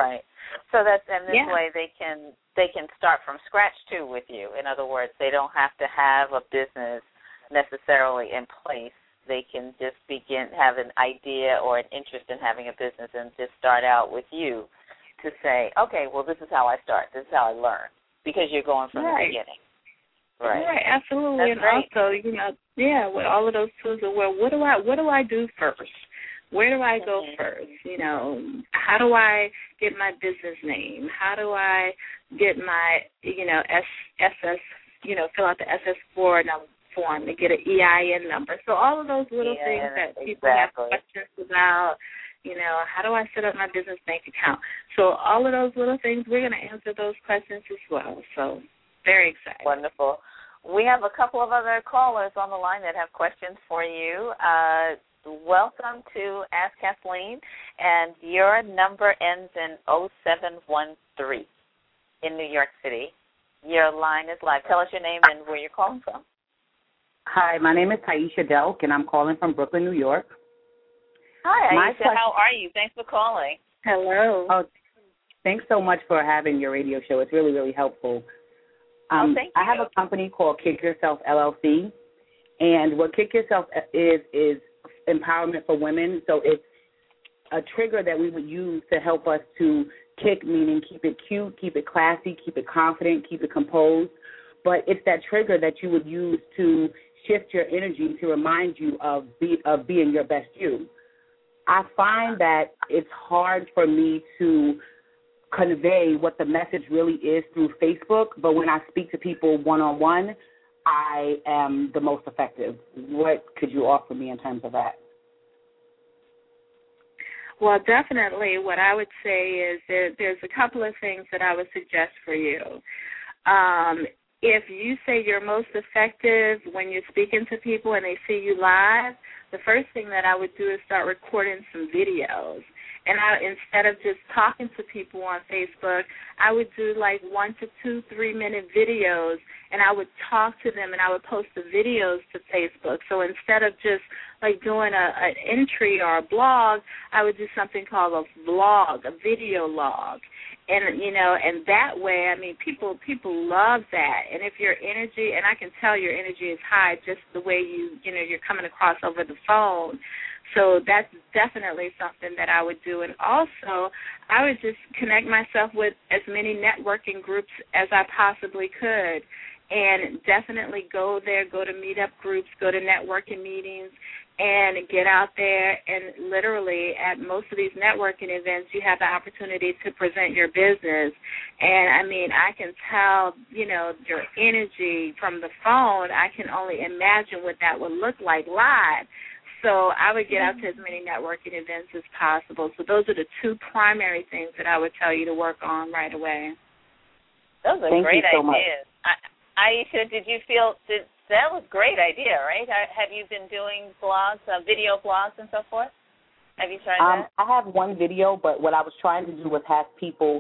So that's in this Yeah. way they can start from scratch too with you. In other words, they don't have to have a business necessarily in place. They can just have an idea or an interest in having a business and just start out with you to say, okay, well, this is how I start. This is how I learn, because you're going from the beginning. Right, absolutely. That's and great. also, with all of those tools, what do I do first? Where do I go first? How do I get my business name? How do I get my, SS, fill out the SS4 form to get an EIN number? So all of those little things that people have questions about, how do I set up my business bank account? So all of those little things, we're going to answer those questions as well. So very excited. Wonderful. We have a couple of other callers on the line that have questions for you. Welcome to Ask Kathleen, and your number ends in 0713 in New York City. Your line is live. Tell us your name and where you're calling from. Hi, my name is Taisha Delk, and I'm calling from Brooklyn, New York. Hi, Aisha. How are you? Thanks for calling. Hello. Oh, thanks so much for having your radio show. It's really, really helpful. Thank you. I have a company called Kick Yourself LLC, and what Kick Yourself is empowerment for women. So it's a trigger that we would use to help us to kick, meaning keep it cute, keep it classy, keep it confident, keep it composed. But it's that trigger that you would use to shift your energy to remind you of being your best you. I find that it's hard for me to convey what the message really is through Facebook, but when I speak to people one-on-one, I am the most effective. What could you offer me in terms of that? Well, definitely what I would say is there's a couple of things that I would suggest for you. If you say you're most effective when you're speaking to people and they see you live, the first thing that I would do is start recording some videos. And instead of just talking to people on Facebook, I would do like 1 to 2 3-minute videos, and I would talk to them, and I would post the videos to Facebook. So instead of just like doing an entry or a blog, I would do something called a vlog, a video log. And, and that way, I mean, people love that. And if your energy, and I can tell your energy is high just the way you're coming across over the phone. So that's definitely something that I would do. And also, I would just connect myself with as many networking groups as I possibly could, and definitely go there, go to meetup groups, go to networking meetings, and get out there. And literally at most of these networking events, you have the opportunity to present your business. And, I mean, I can tell, your energy from the phone. I can only imagine what that would look like live. So I would get out to as many networking events as possible. So those are the two primary things that I would tell you to work on right away. Those are great ideas. Aisha, that was a great idea, right? Have you been doing blogs, video blogs and so forth? Have you tried that? I have one video, but what I was trying to do was have people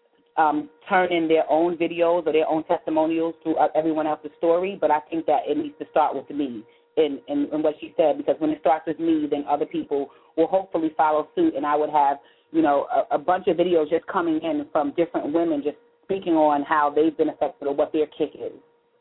turn in their own videos or their own testimonials through everyone else's story, but I think that it needs to start with me. In what she said, because when it starts with me, then other people will hopefully follow suit, and I would have, a bunch of videos just coming in from different women just speaking on how they've been affected or what their kick is.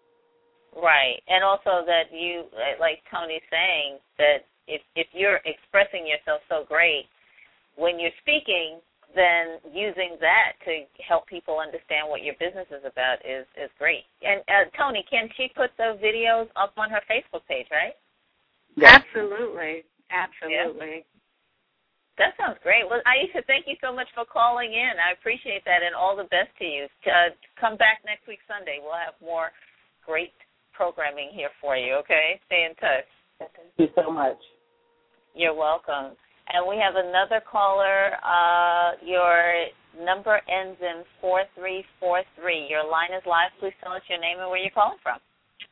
Right, and also that you, like Tony's saying, that if you're expressing yourself so great, when you're speaking, then using that to help people understand what your business is about is great. And Tony, can she put the videos up on her Facebook page, right? Yeah. Absolutely. Yeah. That sounds great. Well, Aisha, thank you so much for calling in. I appreciate that, and all the best to you. Come back next week Sunday. We'll have more great programming here for you, okay? Stay in touch. Thank you so much. You're welcome. And we have another caller. Your number ends in 4343. Your line is live. Please tell us your name and where you're calling from.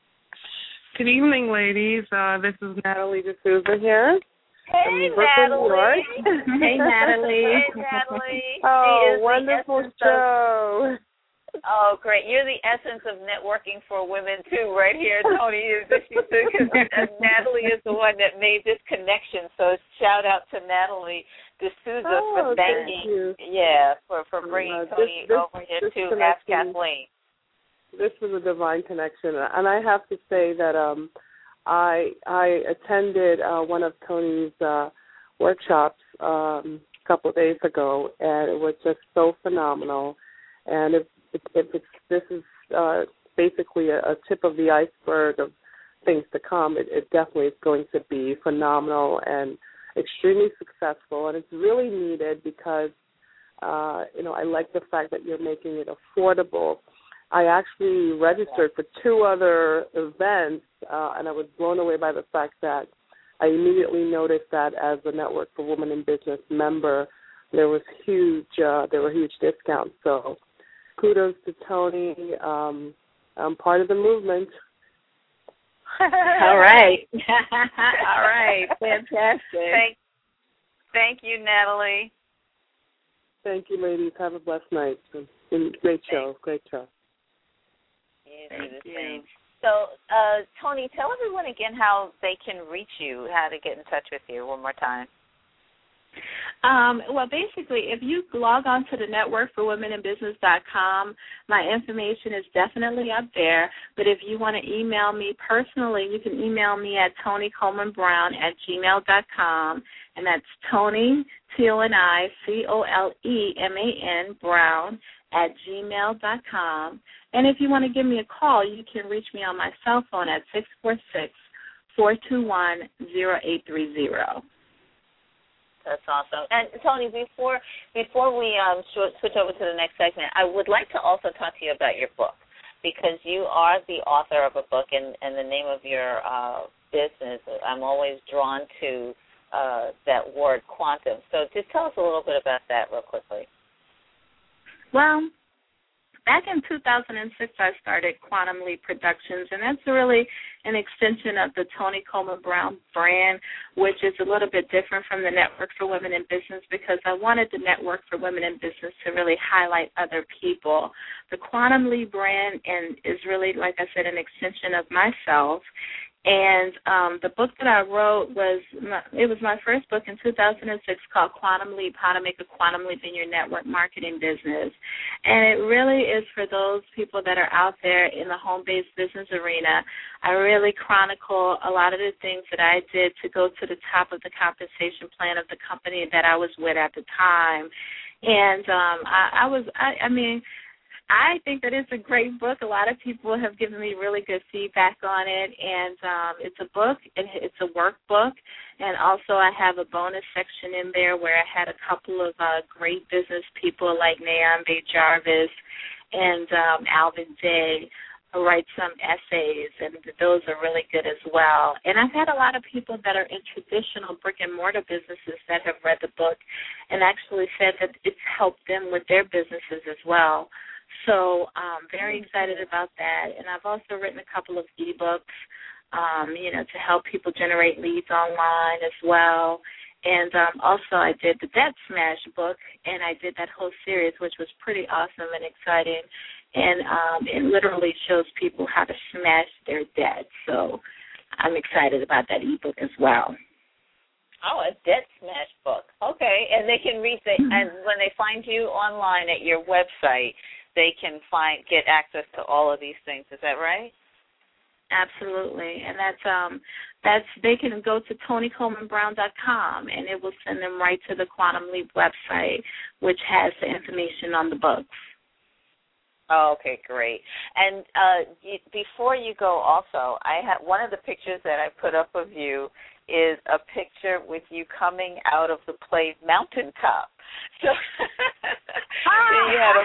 Good evening, ladies. This is Natalie D'Souza here. Hey, Natalie. Hey, Natalie. Hey, Natalie. Oh, wonderful show. Oh, great. You're the essence of networking for women, too, right here, Tony. Natalie is the one that made this connection, so shout out to Natalie D'Souza for thanking, for bringing Tony over here to Ask Kathleen. This was a divine connection, and I have to say that I attended one of Tony's workshops a couple of days ago, and it was just so phenomenal. And this is basically a tip of the iceberg of things to come. It definitely is going to be phenomenal and extremely successful, and it's really needed because, I like the fact that you're making it affordable. I actually registered for 2 other events, and I was blown away by the fact that I immediately noticed that as a Network for Women in Business member, there were huge discounts. So kudos to Tony. I'm part of the movement. All right. All right. Fantastic. Thank you, Natalie. Thank you, ladies. Have a blessed night. Great show. Great show. Thank you. So, Tony, tell everyone again how they can reach you, how to get in touch with you one more time. Well, basically, if you log on to the networkforwomeninbusiness.com, my information is definitely up there. But if you want to email me personally, you can email me at tonycolemanbrown@gmail.com, and that's Tony, TONI, COLEMAN, Brown, @gmail.com. And if you want to give me a call, you can reach me on my cell phone at 646-421-0830. That's awesome. And, Tony, before we switch over to the next segment, I would like to also talk to you about your book, because you are the author of a book, and the name of your business, I'm always drawn to that word, quantum. So just tell us a little bit about that real quickly. Well, back in 2006, I started Quantum Leap Productions, and that's really an extension of the Tony Coleman Brown brand, which is a little bit different from the Network for Women in Business, because I wanted the Network for Women in Business to really highlight other people. The Quantum Leap brand is really, like I said, an extension of myself. And the book that I wrote was my first book in 2006 called Quantum Leap, How to Make a Quantum Leap in Your Network Marketing Business. And it really is for those people that are out there in the home-based business arena. I really chronicle a lot of the things that I did to go to the top of the compensation plan of the company that I was with at the time. And I think that it's a great book. A lot of people have given me really good feedback on it, and it's a book, and it's a workbook, and also I have a bonus section in there where I had a couple of great business people like Naam Bay Jarvis and Alvin Day write some essays, and those are really good as well. And I've had a lot of people that are in traditional brick-and-mortar businesses that have read the book and actually said that it's helped them with their businesses as well. So I'm very excited about that. And I've also written a couple of e-books, to help people generate leads online as well. And also I did the Debt Smash book, and I did that whole series, which was pretty awesome and exciting. And it literally shows people how to smash their debt. So I'm excited about that e-book as well. Oh, a Debt Smash book. Okay. And they can read and when they find you online at your website, they can get access to all of these things. Is that right? Absolutely, and that's they can go to TonyColemanBrown.com, and it will send them right to the Quantum Leap website, which has the information on the books. Oh, okay, great. And before you go, also, I have one of the pictures that I put up of you is a picture with you coming out of the play Mountaintop. So, you had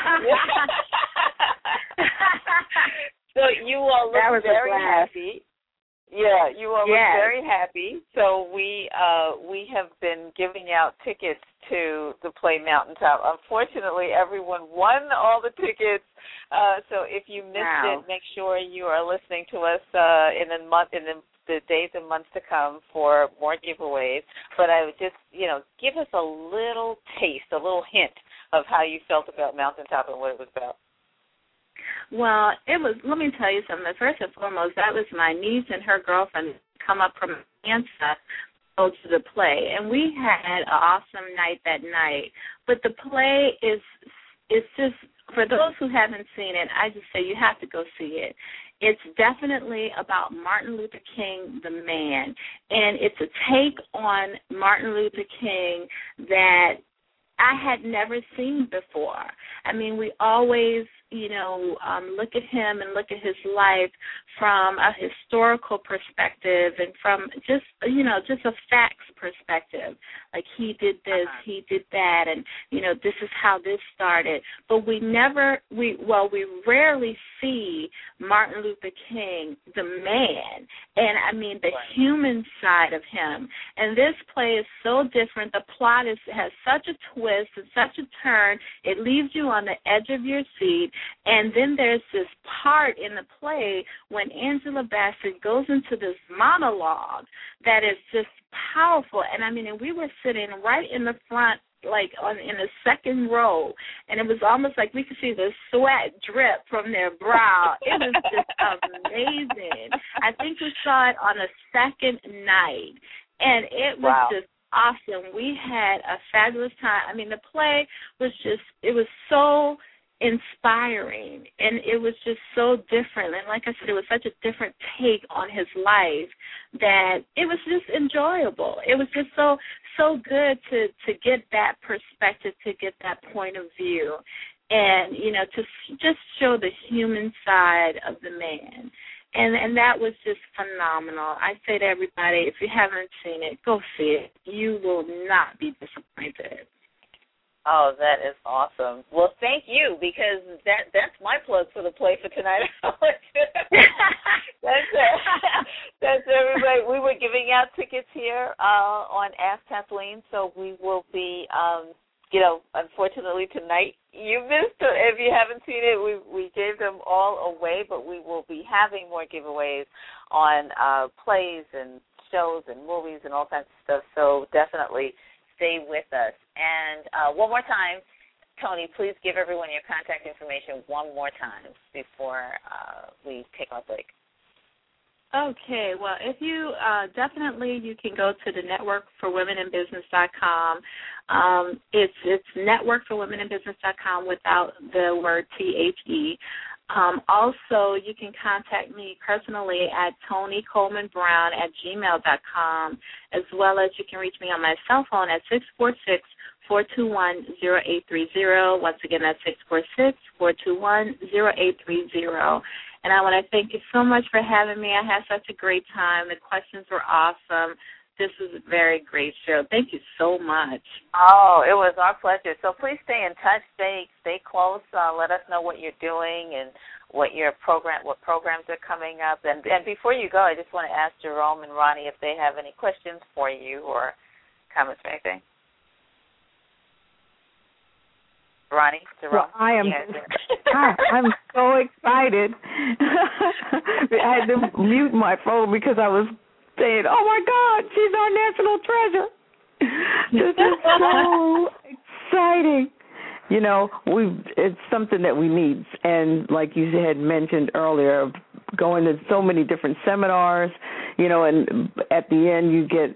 so you all look very happy. Yeah, you all look very happy. So we have been giving out tickets to the play Mountaintop. Unfortunately, everyone won all the tickets. So if you missed it, make sure you are listening to us in the days and months to come for more giveaways. But I would just, give us a little taste, a little hint of how you felt about Mountaintop and what it was about. Well, it was. Let me tell you something. First and foremost, that was my niece and her girlfriend come up from Atlanta go to the play, and we had an awesome night that night. But the play is just, for those who haven't seen it, I just say you have to go see it. It's definitely about Martin Luther King, the man, and it's a take on Martin Luther King that I had never seen before. I mean, we always, look at him and look at his life from a historical perspective and from just a facts perspective. Like, he did this, he did that, and, this is how this started. But we rarely see Martin Luther King, the man, and, I mean, the human side of him. And this play is so different. The plot has such a twist and such a turn. It leaves you on the edge of your seat. And then there's this part in the play when Angela Bassett goes into this monologue that is just powerful. And, I mean, and we were sitting right in the front, like in the second row, and it was almost like we could see the sweat drip from their brow. It was just amazing. I think we saw it on a second night, and it was just awesome. We had a fabulous time. I mean, the play was it was so inspiring, and it was just so different. And like I said, it was such a different take on his life that it was just enjoyable. It was just so good to get that perspective, to get that point of view, and, to just show the human side of the man. And that was just phenomenal. I say to everybody, if you haven't seen it, go see it. You will not be disappointed. Oh, that is awesome. Well, thank you, because that's my plug for the play for tonight. That's everybody. We were giving out tickets here on Ask Kathleen, so we will be, unfortunately tonight you missed it. If you haven't seen it, we gave them all away, but we will be having more giveaways on plays and shows and movies and all kinds of stuff, so definitely stay with us. And one more time, Toni, please give everyone your contact information one more time before we take our break. Okay, well, if you definitely, you can go to the networkforwomeninbusiness.com. It's networkforwomeninbusiness.com without the word THE. Also, you can contact me personally at ToniColemanBrown@gmail.com, as well as you can reach me on my cell phone at 646-421-0830. Once again, that's 646-421-0830. And I want to thank you so much for having me. I had such a great time. The questions were awesome. This was a very great show. Thank you so much. Oh, it was our pleasure. So please stay in touch, stay close. Let us know what you're doing and what programs are coming up. And before you go, I just want to ask Jerome and Ronnie if they have any questions for you or comments or anything. Ronnie, Jerome. Well, I'm so excited. I had to mute my phone because I was saying, "Oh my God, she's our national treasure." This is so exciting. It's something that we need, and like you had mentioned earlier, going to so many different seminars, and at the end you get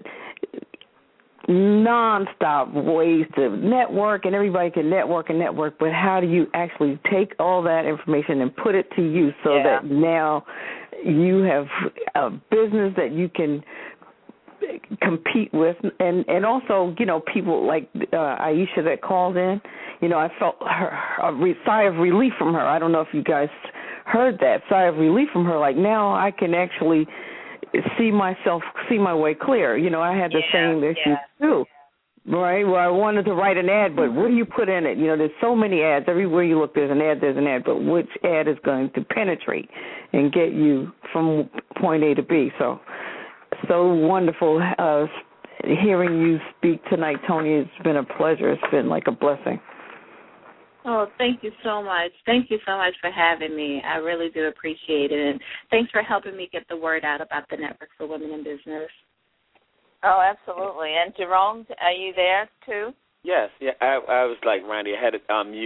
nonstop ways to network, and everybody can network, but how do you actually take all that information and put it to use so that now you have a business that you can compete with, and also, people like Aisha that called in, I felt a sigh of relief from her. I don't know if you guys heard that sigh of relief from her. Like, now I can actually see my way clear. I had the same issue too, right? Where I wanted to write an ad, but what do you put in it? There's so many ads. Everywhere you look, there's an ad, but which ad is going to penetrate and get you from point A to B? So wonderful hearing you speak tonight, Toni. It's been a pleasure. It's been like a blessing. Oh, thank you so much. Thank you so much for having me. I really do appreciate it. And thanks for helping me get the word out about the Network for Women in Business. Oh, absolutely. And Jerome, are you there too? Yes. Yeah. I was like Randy. I had it on mute,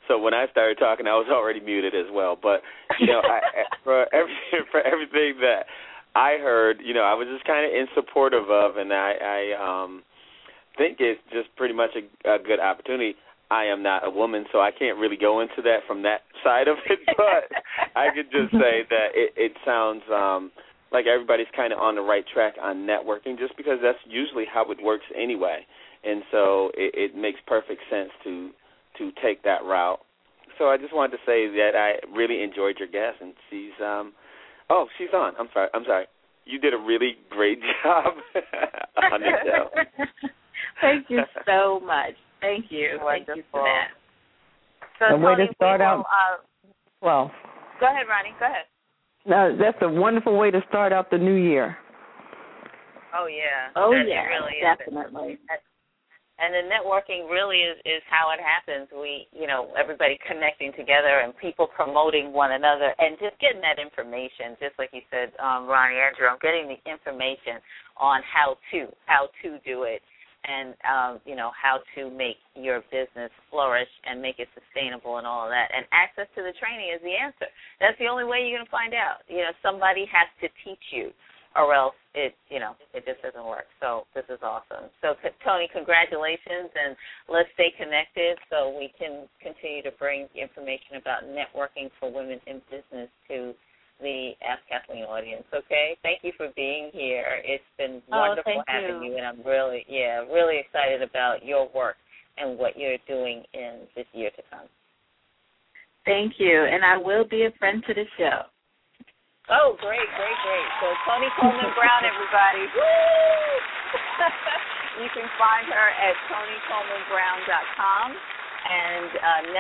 So when I started talking, I was already muted as well. But for everything that I heard, I was just kind of in supportive of, and I think it's just pretty much a good opportunity. I am not a woman, so I can't really go into that from that side of it, but I could just say that it sounds like everybody's kind of on the right track on networking, just because that's usually how it works anyway. And so it makes perfect sense to take that route. So I just wanted to say that I really enjoyed your guest, and she's on. I'm sorry. You did a really great job on the show. Thank you so much. Thank you. Wonderful. Thank you for that. So, a way Tony, to start out. Well, go ahead, Ronnie. Go ahead. No, that's a wonderful way to start out the new year. Oh yeah. It really definitely. And the networking really is how it happens. We, everybody connecting together and people promoting one another and just getting that information, just like you said, Ronnie and Jerome, getting the information on how to do it. And, how to make your business flourish and make it sustainable and all of that. And access to the training is the answer. That's the only way you're going to find out. Somebody has to teach you, or else it just doesn't work. So this is awesome. So, Tony, congratulations, and let's stay connected so we can continue to bring information about networking for women in business to the Ask Kathleen audience, okay? Thank you for being here. It's been wonderful having you, and I'm really excited about your work and what you're doing in this year to come. Thank you, and I will be a friend to the show. Oh, great. So Toni Coleman Brown, everybody. Woo! You can find her at ToniColemanBrown.com. and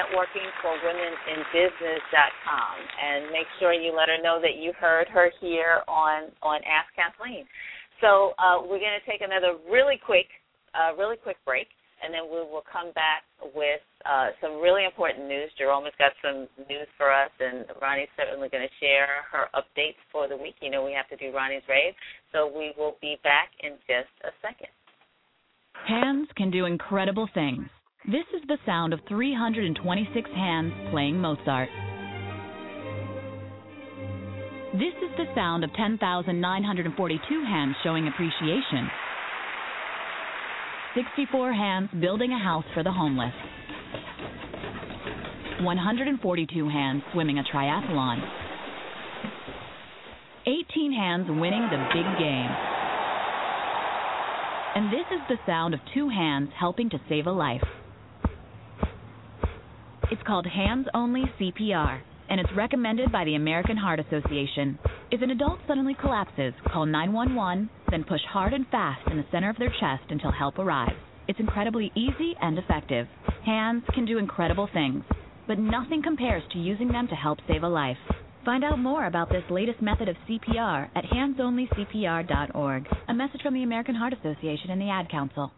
networkingforwomeninbusiness.com. And make sure you let her know that you heard her here on Ask Kathleen. So we're going to take another really quick break, and then we will come back with some really important news. Jerome has got some news for us, and Ronnie's certainly going to share her updates for the week. We have to do Ronnie's rave. So we will be back in just a second. Hands can do incredible things. This is the sound of 326 hands playing Mozart. This is the sound of 10,942 hands showing appreciation. 64 hands building a house for the homeless. 142 hands swimming a triathlon. 18 hands winning the big game. And this is the sound of 2 hands helping to save a life. It's called Hands-Only CPR, and it's recommended by the American Heart Association. If an adult suddenly collapses, call 911, then push hard and fast in the center of their chest until help arrives. It's incredibly easy and effective. Hands can do incredible things, but nothing compares to using them to help save a life. Find out more about this latest method of CPR at handsonlycpr.org. A message from the American Heart Association and the Ad Council.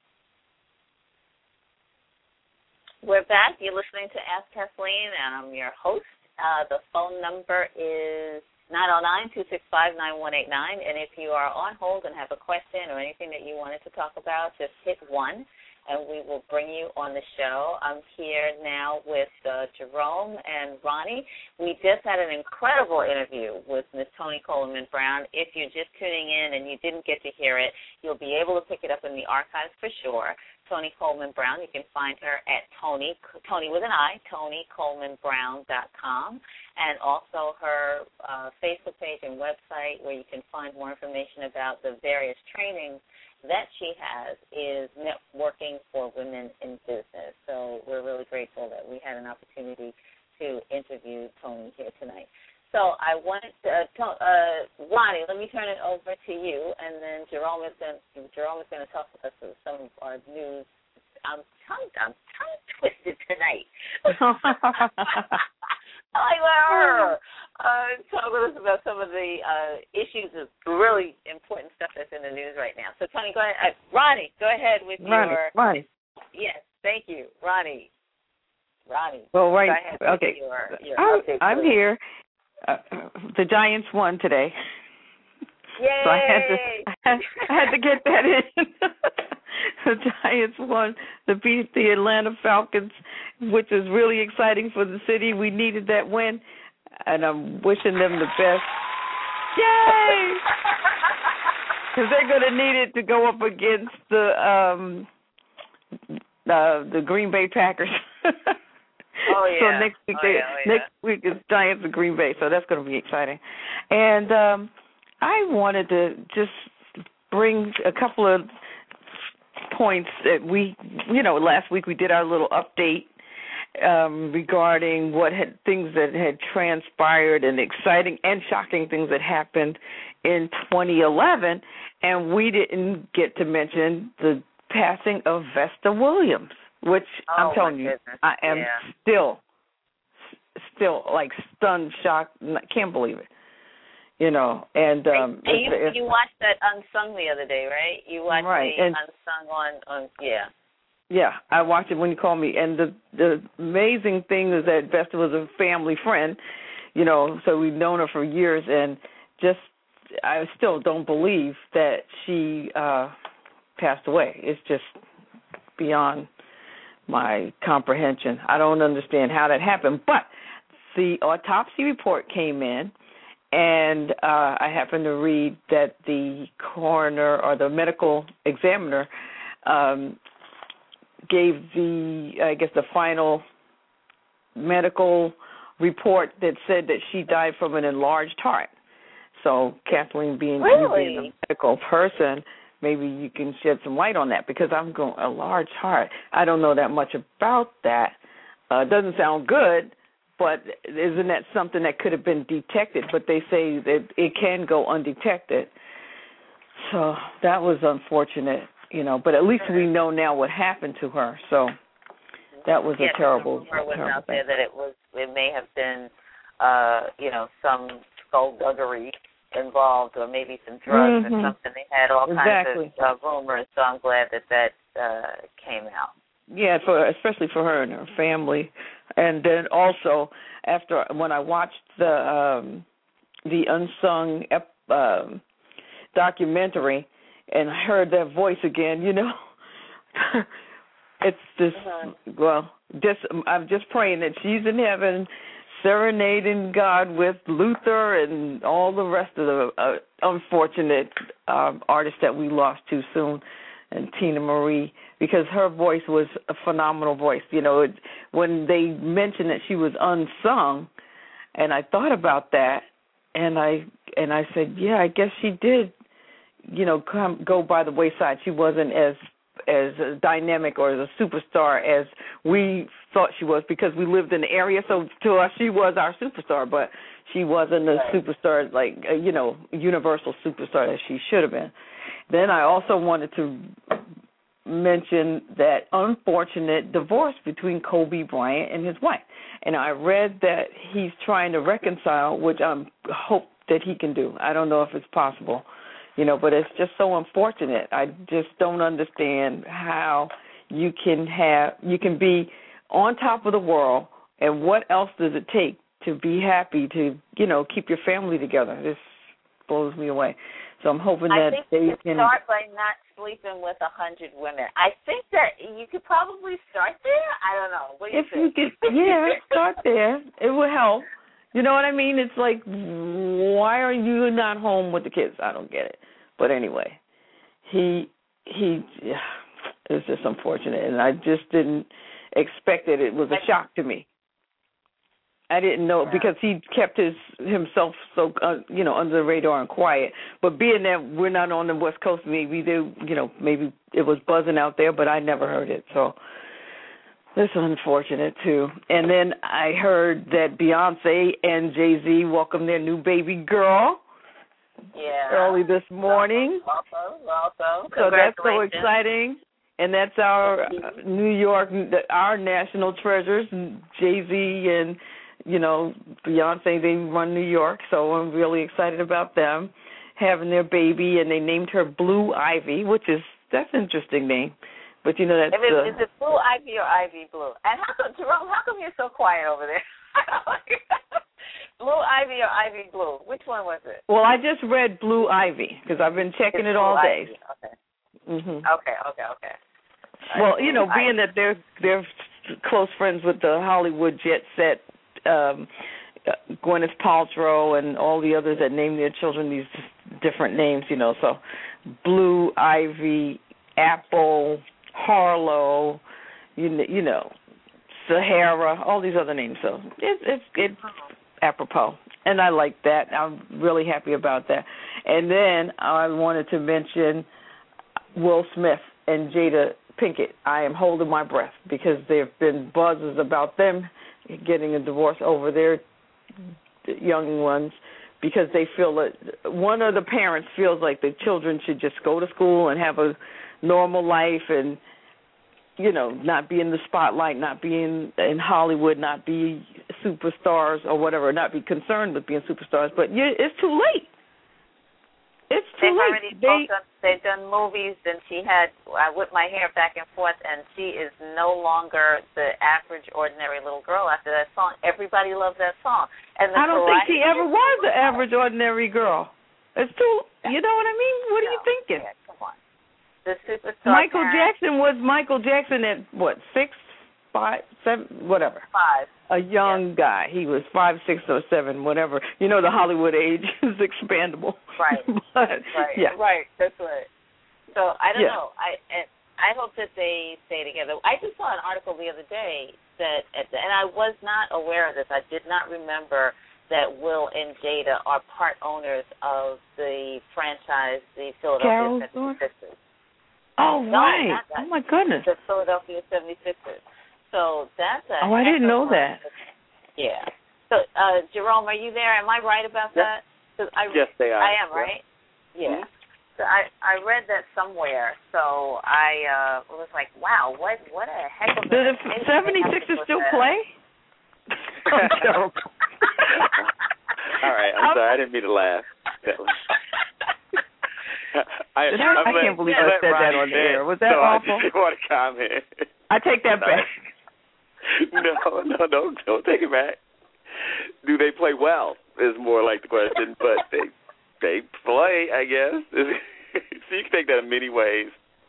We're back. You're listening to Ask Kathleen, and I'm your host. The phone number is 909-265-9189, and if you are on hold and have a question or anything that you wanted to talk about, just hit 1, and we will bring you on the show. I'm here now with Jerome and Ronnie. We just had an incredible interview with Ms. Toni Coleman Brown. If you're just tuning in and you didn't get to hear it, you'll be able to pick it up in the archives for sure. Toni Coleman Brown, you can find her at Toni with an I, ToniColemanBrown.com, and also her Facebook page and website where you can find more information about the various trainings that she has is Networking for Women in Business. So we're really grateful that we had an opportunity to interview Toni here tonight. So I wanted to, Ronnie, let me turn it over to you, and then Jerome is going to talk to us about some of our news. I'm tongue twisted tonight. Talk with us about some of the issues of really important stuff that's in the news right now. So, Toni, go ahead. Ronnie, go ahead with Ronnie. Yes, thank you, Ronnie. Well, right. Go ahead Okay. Your I'm here. The Giants won today. Yay! So I had to get that in. The Giants won to beat the Atlanta Falcons which is really exciting for the city. We needed that win, and I'm wishing them the best. Yay! Because they're going to need it to go up against the Green Bay Packers. Oh yeah. So next week is Giants and Green Bay, so that's going to be exciting. And I wanted to just bring a couple of points that last week we did our little update regarding things that had transpired and exciting and shocking things that happened in 2011, and we didn't get to mention the passing of Vesta Williams, which I'm telling you, I am still like stunned, shocked, can't believe it. And you watched that Unsung the other day, right? You watched the Unsung on Yeah, I watched it when you called me, and the amazing thing is that Vesta was a family friend, so we've known her for years, and I still don't believe that she passed away. It's just beyond my comprehension. I don't understand how that happened, but the autopsy report came in, and I happened to read that the coroner or the medical examiner gave the final medical report that said that she died from an enlarged heart. So, Kathleen, being a medical person, maybe you can shed some light on that, because I'm going, a large heart. I don't know that much about that. It doesn't sound good, but isn't that something that could have been detected? But they say that it can go undetected. So that was unfortunate, but at least we know now what happened to her. So that was a terrible out there that it may have been, some skullduggery involved, or maybe some drugs or something. They had all kinds of rumors, so I'm glad that came out. Yeah, especially for her and her family. And then also, when I watched the Unsung documentary and heard that voice again, it's just, I'm just praying that she's in heaven, serenading God with Luther and all the rest of the unfortunate artists that we lost too soon, and Tina Marie, because her voice was a phenomenal voice. When they mentioned that she was unsung, and I thought about that, and I said, yeah, I guess she did, go by the wayside. She wasn't as dynamic or as a superstar as we thought she was, because we lived in the area, so to us she was our superstar, but she wasn't a superstar, like universal superstar that she should have been. Then I also wanted to mention that unfortunate divorce between Kobe Bryant and his wife, and I read that he's trying to reconcile, which I hope that he can do. I don't know if it's possible, but it's just so unfortunate. I just don't understand how you can be on top of the world, and what else does it take to be happy, to, keep your family together. This blows me away. So I'm hoping that they can start by not sleeping with 100 women. I think that you could probably start there. I don't know. What do you think? Start there. It will help. You know what I mean? It's like, why are you not home with the kids? I don't get it. But anyway, it's just unfortunate, and I just didn't expect it. It was a shock to me. I didn't know, because he kept himself so under the radar and quiet. But being that we're not on the West Coast, maybe maybe it was buzzing out there, but I never heard it. So it's unfortunate too. And then I heard that Beyonce and Jay-Z welcomed their new baby girl. Yeah. Early this morning. Also. So that's so exciting. And that's our New York, our national treasures, Jay-Z and Beyonce. They run New York, so I'm really excited about them having their baby, and they named her Blue Ivy, that's an interesting name. But that's is it Blue Ivy or Ivy Blue? And Jerome, how come you're so quiet over there? Blue Ivy or Ivy Blue? Which one was it? Well, I just read Blue Ivy because I've been checking it all day. Okay. Okay. Well, being that they're close friends with the Hollywood jet set, Gwyneth Paltrow and all the others that name their children these different names, so Blue, Ivy, Apple, Harlow, Sahara, all these other names. So it's apropos, and I like that. I'm really happy about that. And then I wanted to mention Will Smith and Jada Pinkett. I am holding my breath because there have been buzzes about them getting a divorce over their young ones because they feel that one of the parents feels like the children should just go to school and have a normal life and, not be in the spotlight, not be in Hollywood, not be superstars or whatever, not be concerned with being superstars. But it's too late. It's too late. They've done movies, and I whipped my hair back and forth, and she is no longer the average, ordinary little girl after that song. Everybody loves that song. And I don't think she ever was the average, ordinary girll. It's too, you know what I mean? What are you thinking? Yeah, come on. The superstar Michael Jackson was Michael Jackson at, 6, 5, 7, whatever. 5. A young guy. He was 5, 6, or 7, whatever. The Hollywood age is expandable. Right. But, yeah. Right. That's right. So I don't know. I hope that they stay together. I just saw an article the other day that, and I was not aware of this. I did not remember that Will and Jada are part owners of the franchise, the Philadelphia 76ers. Oh, right. Oh, my goodness. The Philadelphia 76ers. So that's a... Oh, I didn't know that. Yeah. So, Jerome, are you there? Am I right about that? Yes, they are. I am, right? Yeah. So I read that somewhere. So I was like, wow, what a heck of a... Do the 76ers still play? I'm terrible. All right, I'm sorry. I didn't mean to laugh. I can't believe I said that on the air. Was that awful? I just want to comment. I take that back. No, don't take it back. Do they play well is more like the question, but they play, I guess. So you can take that in many ways.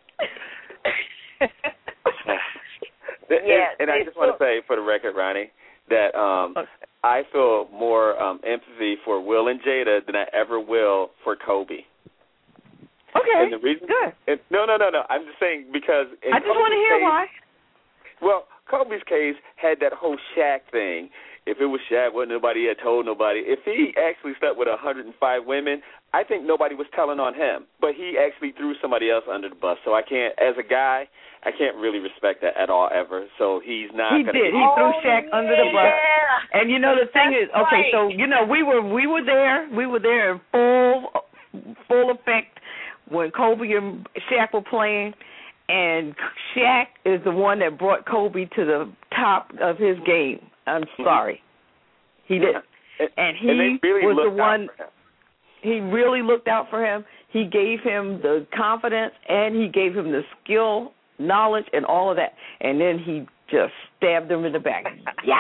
And I just want to say, for the record, Ronnie, that I feel more empathy for Will and Jada than I ever will for Kobe. Okay, and the reason, good. No. I'm just saying because... I just want to hear why. Well, Kobe's case had that whole Shaq thing. If it was Shaq, nobody had told nobody. If he actually slept with 105 women, I think nobody was telling on him. But he actually threw somebody else under the bus. So I can't, as a guy, I can't really respect that at all ever. So he's not. He did. He threw Shaq under the bus. And the thing is, okay, so we were there. We were there in full effect when Kobe and Shaq were playing. And Shaq is the one that brought Kobe to the top of his game. I'm sorry. He did. And he really was the one. He really looked out for him. He gave him the confidence, and he gave him the skill, knowledge, and all of that. And then he just stabbed him in the back. Yeah.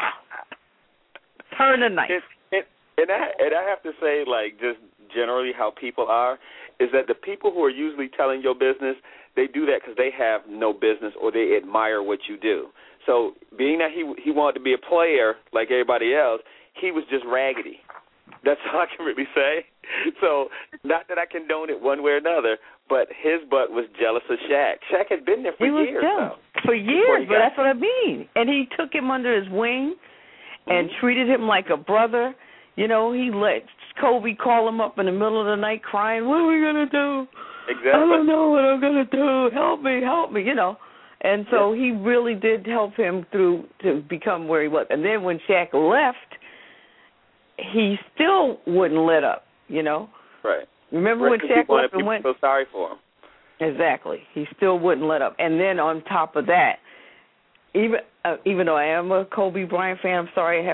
Turn the knife. And I have to say, just generally how people are, is that the people who are usually telling your business, they do that because they have no business or they admire what you do. So being that he wanted to be a player like everybody else, he was just raggedy. That's all I can really say. So not that I condone it one way or another, but his butt was jealous of Shaq. Shaq had been there for years. For years, but that's what I mean. And he took him under his wing and treated him like a brother. He let Kobe call him up in the middle of the night crying, what are we going to do? Exactly. I don't know what I'm going to do. Help me, And so he really did help him through to become where he was. And then when Shaq left, he still wouldn't let up, Right. Remember when Shaq left and went? Feel sorry for him. Exactly. He still wouldn't let up. And then on top of that, even though I am a Kobe Bryant fan, I'm sorry,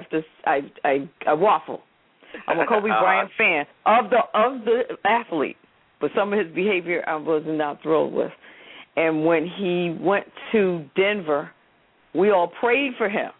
I waffle. I'm a Kobe Bryant fan of the athlete, but some of his behavior I was not thrilled with. And when he went to Denver, we all prayed for him.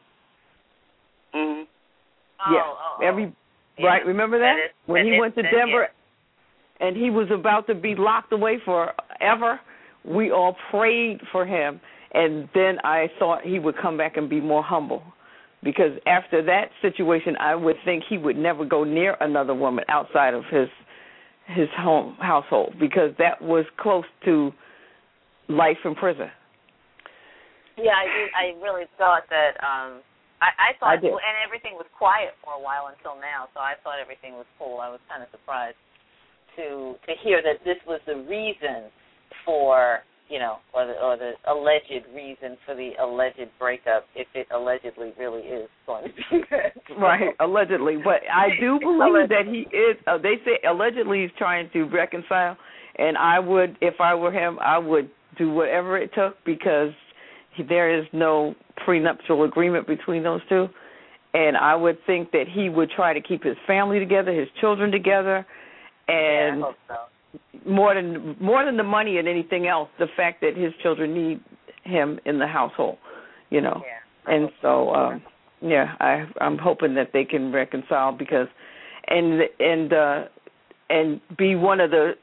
Mm-hmm. Right? Remember that? When he went to Denver and he was about to be locked away forever, we all prayed for him And then I thought he would come back and be more humble, because after that situation, I would think he would never go near another woman outside of his household, because that was close to life in prison. Yeah, I really thought that. I thought, and everything was quiet for a while until now, so I thought everything was cool. I was kind of surprised to hear that this was the reason for, or the alleged reason for the alleged breakup, if it allegedly really is going to be that. Right, allegedly. But I do believe that he is, they say allegedly he's trying to reconcile, and I would, if I were him, I would do whatever it took, because there is no prenuptial agreement between those two. And I would think that he would try to keep his family together, his children together, and I hope so. More than the money and anything else, the fact that his children need him in the household, Yeah. And so, I'm hoping that they can reconcile, because, and be one of the,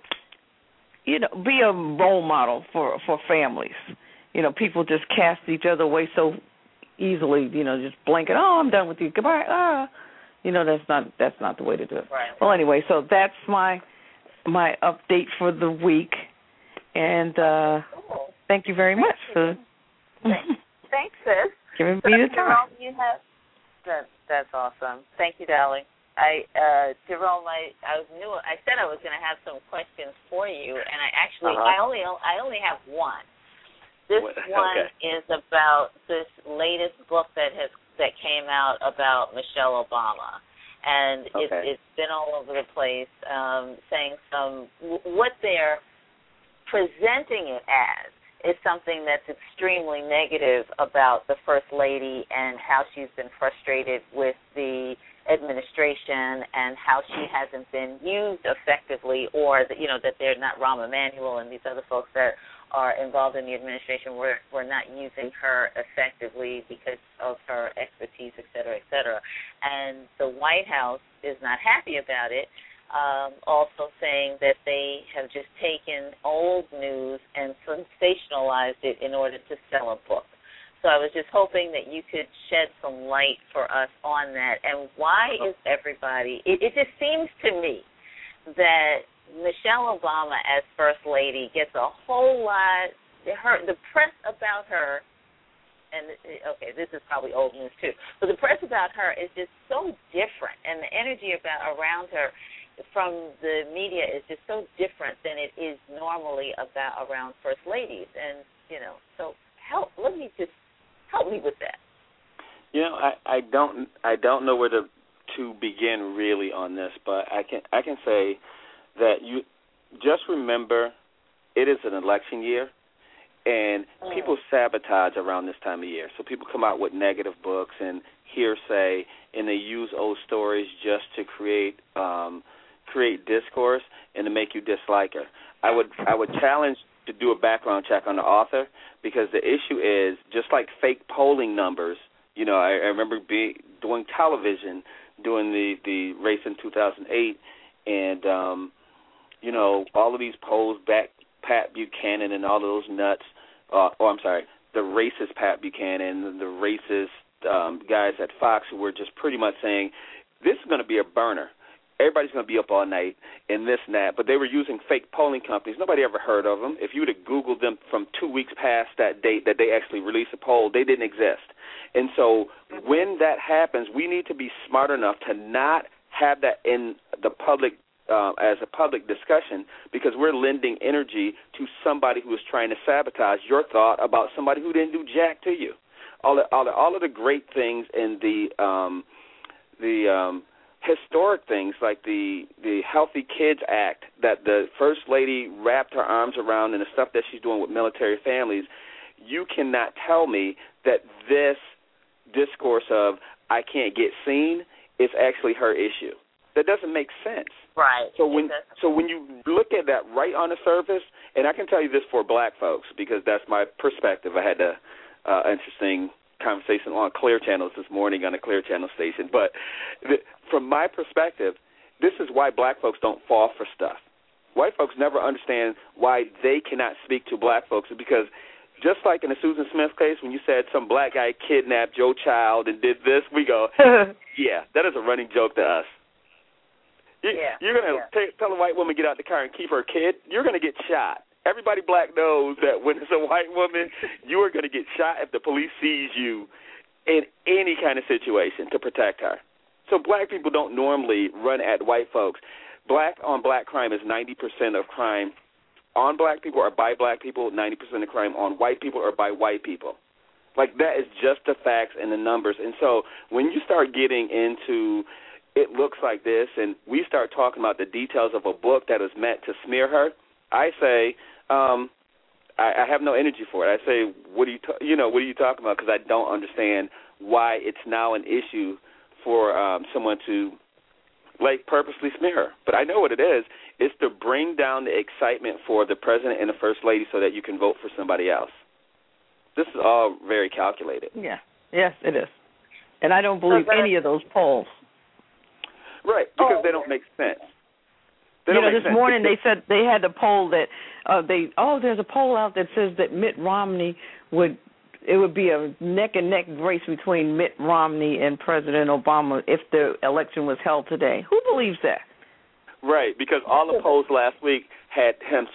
be a role model for families. People just cast each other away so easily. Just blanket. Oh, I'm done with you. Goodbye. That's not the way to do it. Right. Well, anyway, so that's my update for the week, and cool. Thank you very much for thanks, sis. Giving me the time. That's awesome. Thank you, darling. Jerome, I said I was going to have some questions for you, and I only have one. This one is about this latest book that came out about Michelle Obama. And it's been all over the place, saying what they're presenting it as is something that's extremely negative about the First Lady and how she's been frustrated with the administration and how she hasn't been used effectively, or that they're not Rahm Emanuel and these other folks that are involved in the administration we're not using her effectively because of her expertise, et cetera, et cetera. And the White House is not happy about it, also saying that they have just taken old news and sensationalized it in order to sell a book. So I was just hoping that you could shed some light for us on that. And why is everybody – it just seems to me that Michelle Obama as First Lady gets a whole lot, the press about her, and this is probably old news too, but the press about her is just so different, and the energy around her from the media is just so different than it is normally around First Ladies. And, so help me with that. I don't know where to begin really on this, but I can say that you just remember it is an election year, and people sabotage around this time of year. So people come out with negative books and hearsay, and they use old stories just to create discourse and to make you dislike her. I would challenge to do a background check on the author, because the issue is just like fake polling numbers. I remember doing television during the race in 2008, and all of these polls back Pat Buchanan and all of those nuts. The racist Pat Buchanan, the racist guys at Fox, who were just pretty much saying, this is going to be a burner. Everybody's going to be up all night and this and that. But they were using fake polling companies. Nobody ever heard of them. If you would have Googled them from 2 weeks past that date that they actually released a poll, they didn't exist. And so when that happens, we need to be smart enough to not have that in the public as a public discussion, because we're lending energy to somebody who is trying to sabotage your thought about somebody who didn't do jack to you. All of the great things in the historic things like the Healthy Kids Act that the First Lady wrapped her arms around, and the stuff that she's doing with military families, you cannot tell me that this discourse of I can't get seen is actually her issue. That doesn't make sense. Right. So when you look at that right on the surface, and I can tell you this for black folks because that's my perspective. I had an interesting conversation on Clear Channels this morning on a Clear Channel station. But from my perspective, this is why black folks don't fall for stuff. White folks never understand why they cannot speak to black folks, because just like in the Susan Smith case when you said some black guy kidnapped your child and did this, we go, yeah, that is a running joke to us. You're going to tell a white woman to get out the car and keep her kid, you're going to get shot. Everybody black knows that when it's a white woman, you are going to get shot if the police sees you in any kind of situation to protect her. So black people don't normally run at white folks. Black on black crime is 90% of crime on black people or by black people, 90% of crime on white people or by white people. Like, that is just the facts and the numbers. And so when you start getting into it looks like this and we start talking about the details of a book that is meant to smear her, I say I have no energy for it. I say, what are you talking about? Because I don't understand why it's now an issue for someone to, like, purposely smear her. But I know what it is. It's to bring down the excitement for the president and the first lady so that you can vote for somebody else. This is all very calculated. Yeah. Yes, it is. And I don't believe any of those polls. Right, because they don't make sense. This morning they said they had a poll that there's a poll out that says that Mitt Romney would be a neck-and-neck race between Mitt Romney and President Obama if the election was held today. Who believes that? Right, because all the polls last week had him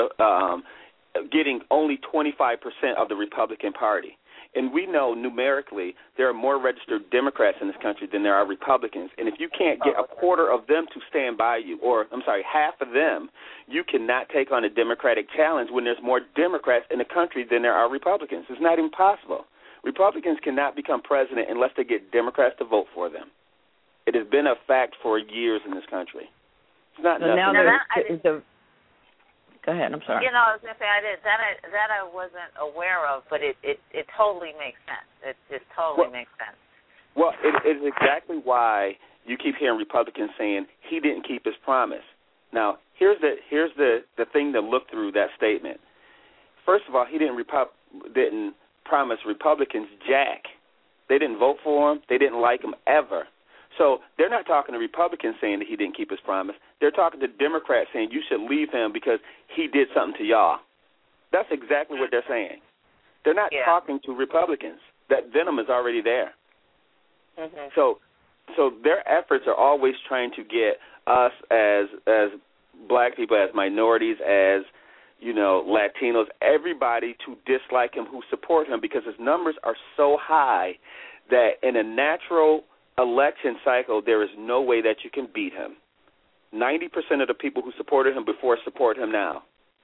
getting only 25% of the Republican Party. And we know numerically there are more registered Democrats in this country than there are Republicans. And if you can't get a quarter of them to stand by you, half of them, you cannot take on a Democratic challenge when there's more Democrats in the country than there are Republicans. It's not even possible. Republicans cannot become president unless they get Democrats to vote for them. It has been a fact for years in this country. It's not nothing. Go ahead. I'm sorry. I was going to say I wasn't aware of, but it totally makes sense. It totally makes sense. Well, it is exactly why you keep hearing Republicans saying he didn't keep his promise. Now, here's the thing to look through that statement. First of all, he didn't promise Republicans jack. They didn't vote for him. They didn't like him ever. So they're not talking to Republicans saying that he didn't keep his promise. They're talking to Democrats saying you should leave him because he did something to y'all. That's exactly what they're saying. They're not talking to Republicans. That venom is already there. Mm-hmm. So their efforts are always trying to get us as black people, as minorities, as Latinos, everybody to dislike him who support him because his numbers are so high that in a natural election cycle, there is no way that you can beat him. 90% of the people who supported him before support him now.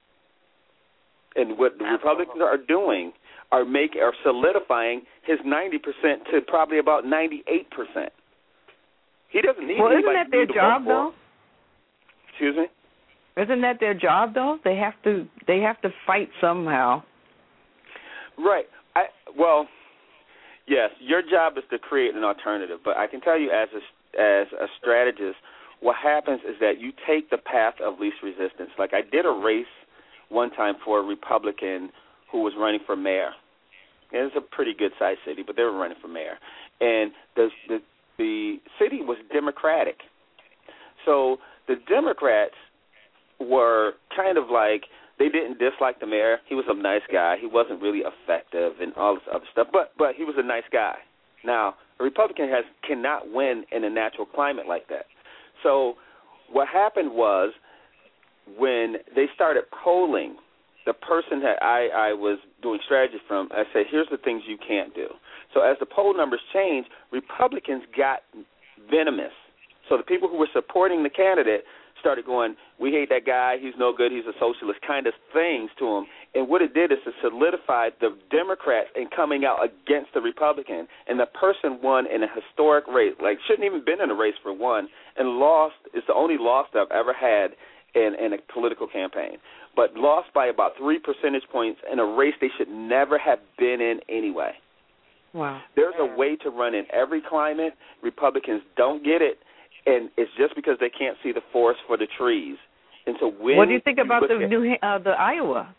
And what the Republicans are doing are solidifying his 90% to probably about 98%. He doesn't need anybody isn't that their job, though? Excuse me? Isn't that their job, though? They have to fight somehow. Right. Yes, your job is to create an alternative, but I can tell you as a strategist, what happens is that you take the path of least resistance. Like I did a race one time for a Republican who was running for mayor. It was a pretty good-sized city, but they were running for mayor. And the city was Democratic. So the Democrats were kind of like, they didn't dislike the mayor. He was a nice guy. He wasn't really effective and all this other stuff, but he was a nice guy. Now, a Republican cannot win in a natural climate like that. So what happened was when they started polling, the person that I was doing strategy from, I said, here's the things you can't do. So as the poll numbers changed, Republicans got venomous. So the people who were supporting the candidate started going, we hate that guy, he's no good, he's a socialist, kind of things to him. And what it did is it solidified the Democrats in coming out against the Republican. And the person won in a historic race, like shouldn't even been in a race for one, and lost. It's the only loss that I've ever had in a political campaign. But lost by about 3 percentage points in a race they should never have been in anyway. Wow. There's a way to run in every climate. Republicans don't get it. And it's just because they can't see the forest for the trees. And so what do you think about the Iowa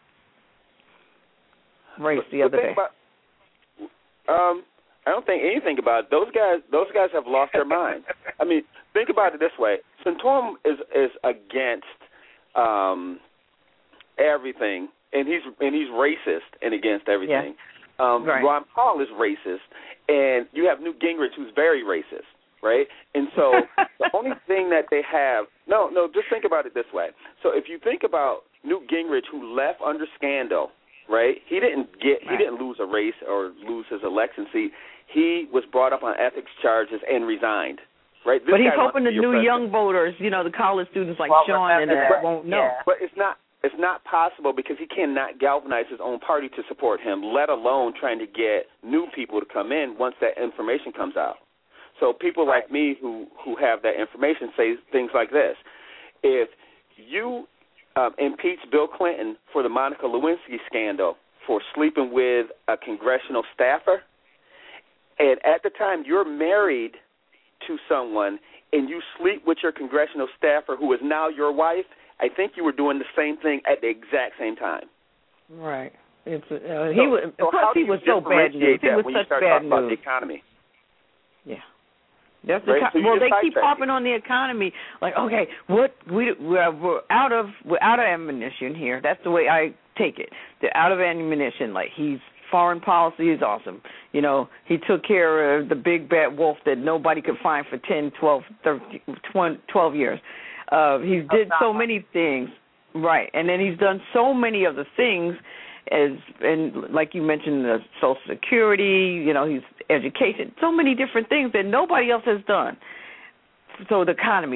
race the other day? I don't think anything about it. Those guys have lost their minds. I mean, think about it this way: Santorum is against everything and he's racist and against everything. Yeah. Right. Ron Paul is racist, and you have Newt Gingrich, who's very racist, right? And so the only thing that they have, just think about it this way. So if you think about Newt Gingrich, who left under scandal, right? He didn't lose a race or lose his election seat. He was brought up on ethics charges and resigned, right? But he's hoping the new young voters, the college students like Sean and that won't know. Yeah. But it's not possible because he cannot galvanize his own party to support him, let alone trying to get new people to come in once that information comes out. So people like me who have that information say things like this. If you impeach Bill Clinton for the Monica Lewinsky scandal for sleeping with a congressional staffer, and at the time you're married to someone and you sleep with your congressional staffer who is now your wife, I think you were doing the same thing at the exact same time. Right. He was so bad news. He was when such you start bad talking news. about the economy? Yeah. That's right? they keep harping on the economy. Like, okay, we're out of ammunition here. That's the way I take it. They're out of ammunition. Like, foreign policy is awesome. He took care of the big bad wolf that nobody could find for 10, 12 years. He did so many things, right? And then he's done so many other things, and like you mentioned, the Social Security. He's education, so many different things that nobody else has done. So the economy.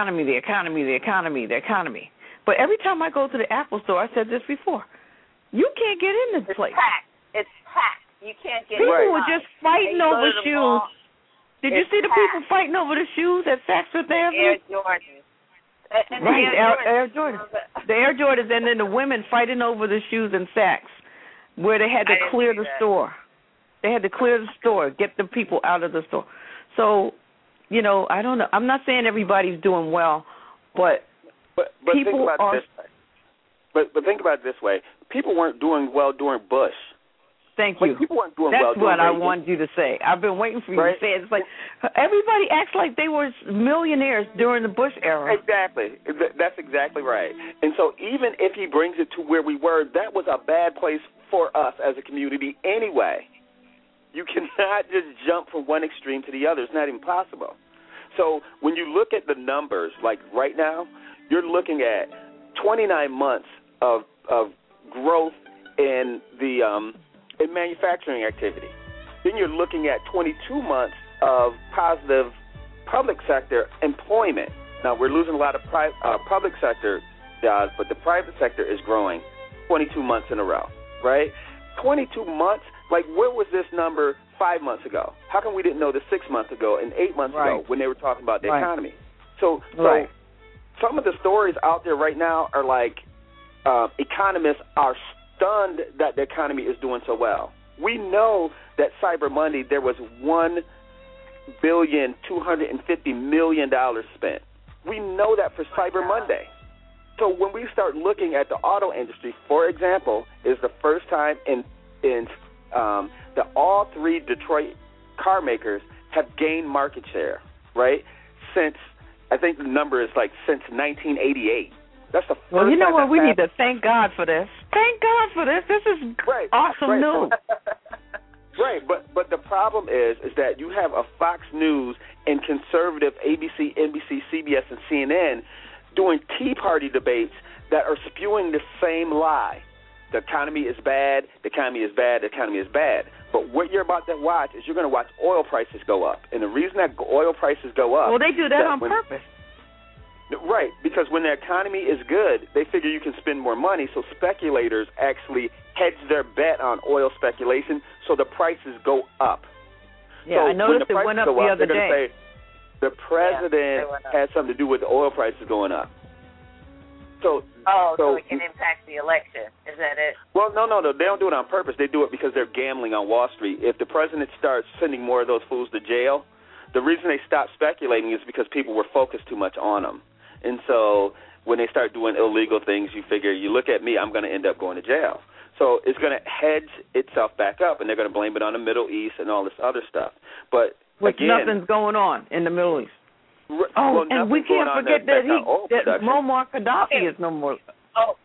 But every time I go to the Apple store, I said this before, you can't get in this place. It's packed. You can't get in. People were just fighting over shoes. Did you see the people fighting over the shoes at Saks Fifth Avenue? Air Jordans. Right, Air Jordans. The Air Jordans, and then the women fighting over the shoes in Saks, where they had to clear the store. They had to clear the store, get the people out of the store. So, I don't know. I'm not saying everybody's doing well, but people think about are. It this way. But think about it this way: people weren't doing well during Bush. Thank you. People weren't doing That's well during what I Reagan. wanted you to say. I've been waiting for you to say it. It's like everybody acts like they were millionaires during the Bush era. Exactly. That's exactly right. And so even if he brings it to where we were, that was a bad place for us as a community anyway. You cannot just jump from one extreme to the other. It's not even possible. So when you look at the numbers, like right now, you're looking at 29 months of growth in the in manufacturing activity. Then you're looking at 22 months of positive public sector employment. Now, we're losing a lot of public sector jobs, but the private sector is growing 22 months in a row, right? 22 months? Like, where was this number 5 months ago? How come we didn't know this 6 months ago and 8 months ago when they were talking about the economy? So some of the stories out there right now are like economists are stunned that the economy is doing so well. We know that Cyber Monday there was $1,250,000,000 spent. We know that for Cyber Monday. So when we start looking at the auto industry, for example, is the first time in that all three Detroit car makers have gained market share, right? Since, I think the number is like since 1988. That's the first well, you know what? We happened. need to thank God for this. Thank God for this. This is awesome news. Right, but the problem is that you have a Fox News and conservative ABC, NBC, CBS, and CNN doing Tea Party debates that are spewing the same lie. The economy is bad, the economy is bad, the economy is bad. But what you're about to watch is you're going to watch oil prices go up. And the reason that oil prices go up... Well, they do that on purpose. Right, because when the economy is good, they figure you can spend more money, so speculators actually hedge their bet on oil speculation, so the prices go up. Yeah, so I noticed it went up the other day. Say, the president had something to do with the oil prices going up. So it can impact the election. Is that it? Well, no. They don't do it on purpose. They do it because they're gambling on Wall Street. If the president starts sending more of those fools to jail, the reason they stop speculating is because people were focused too much on them. And so when they start doing illegal things, you figure, you look at me, I'm going to end up going to jail. So it's going to hedge itself back up, and they're going to blame it on the Middle East and all this other stuff. But nothing's going on in the Middle East. And we can't forget that Muammar Gaddafi is no more.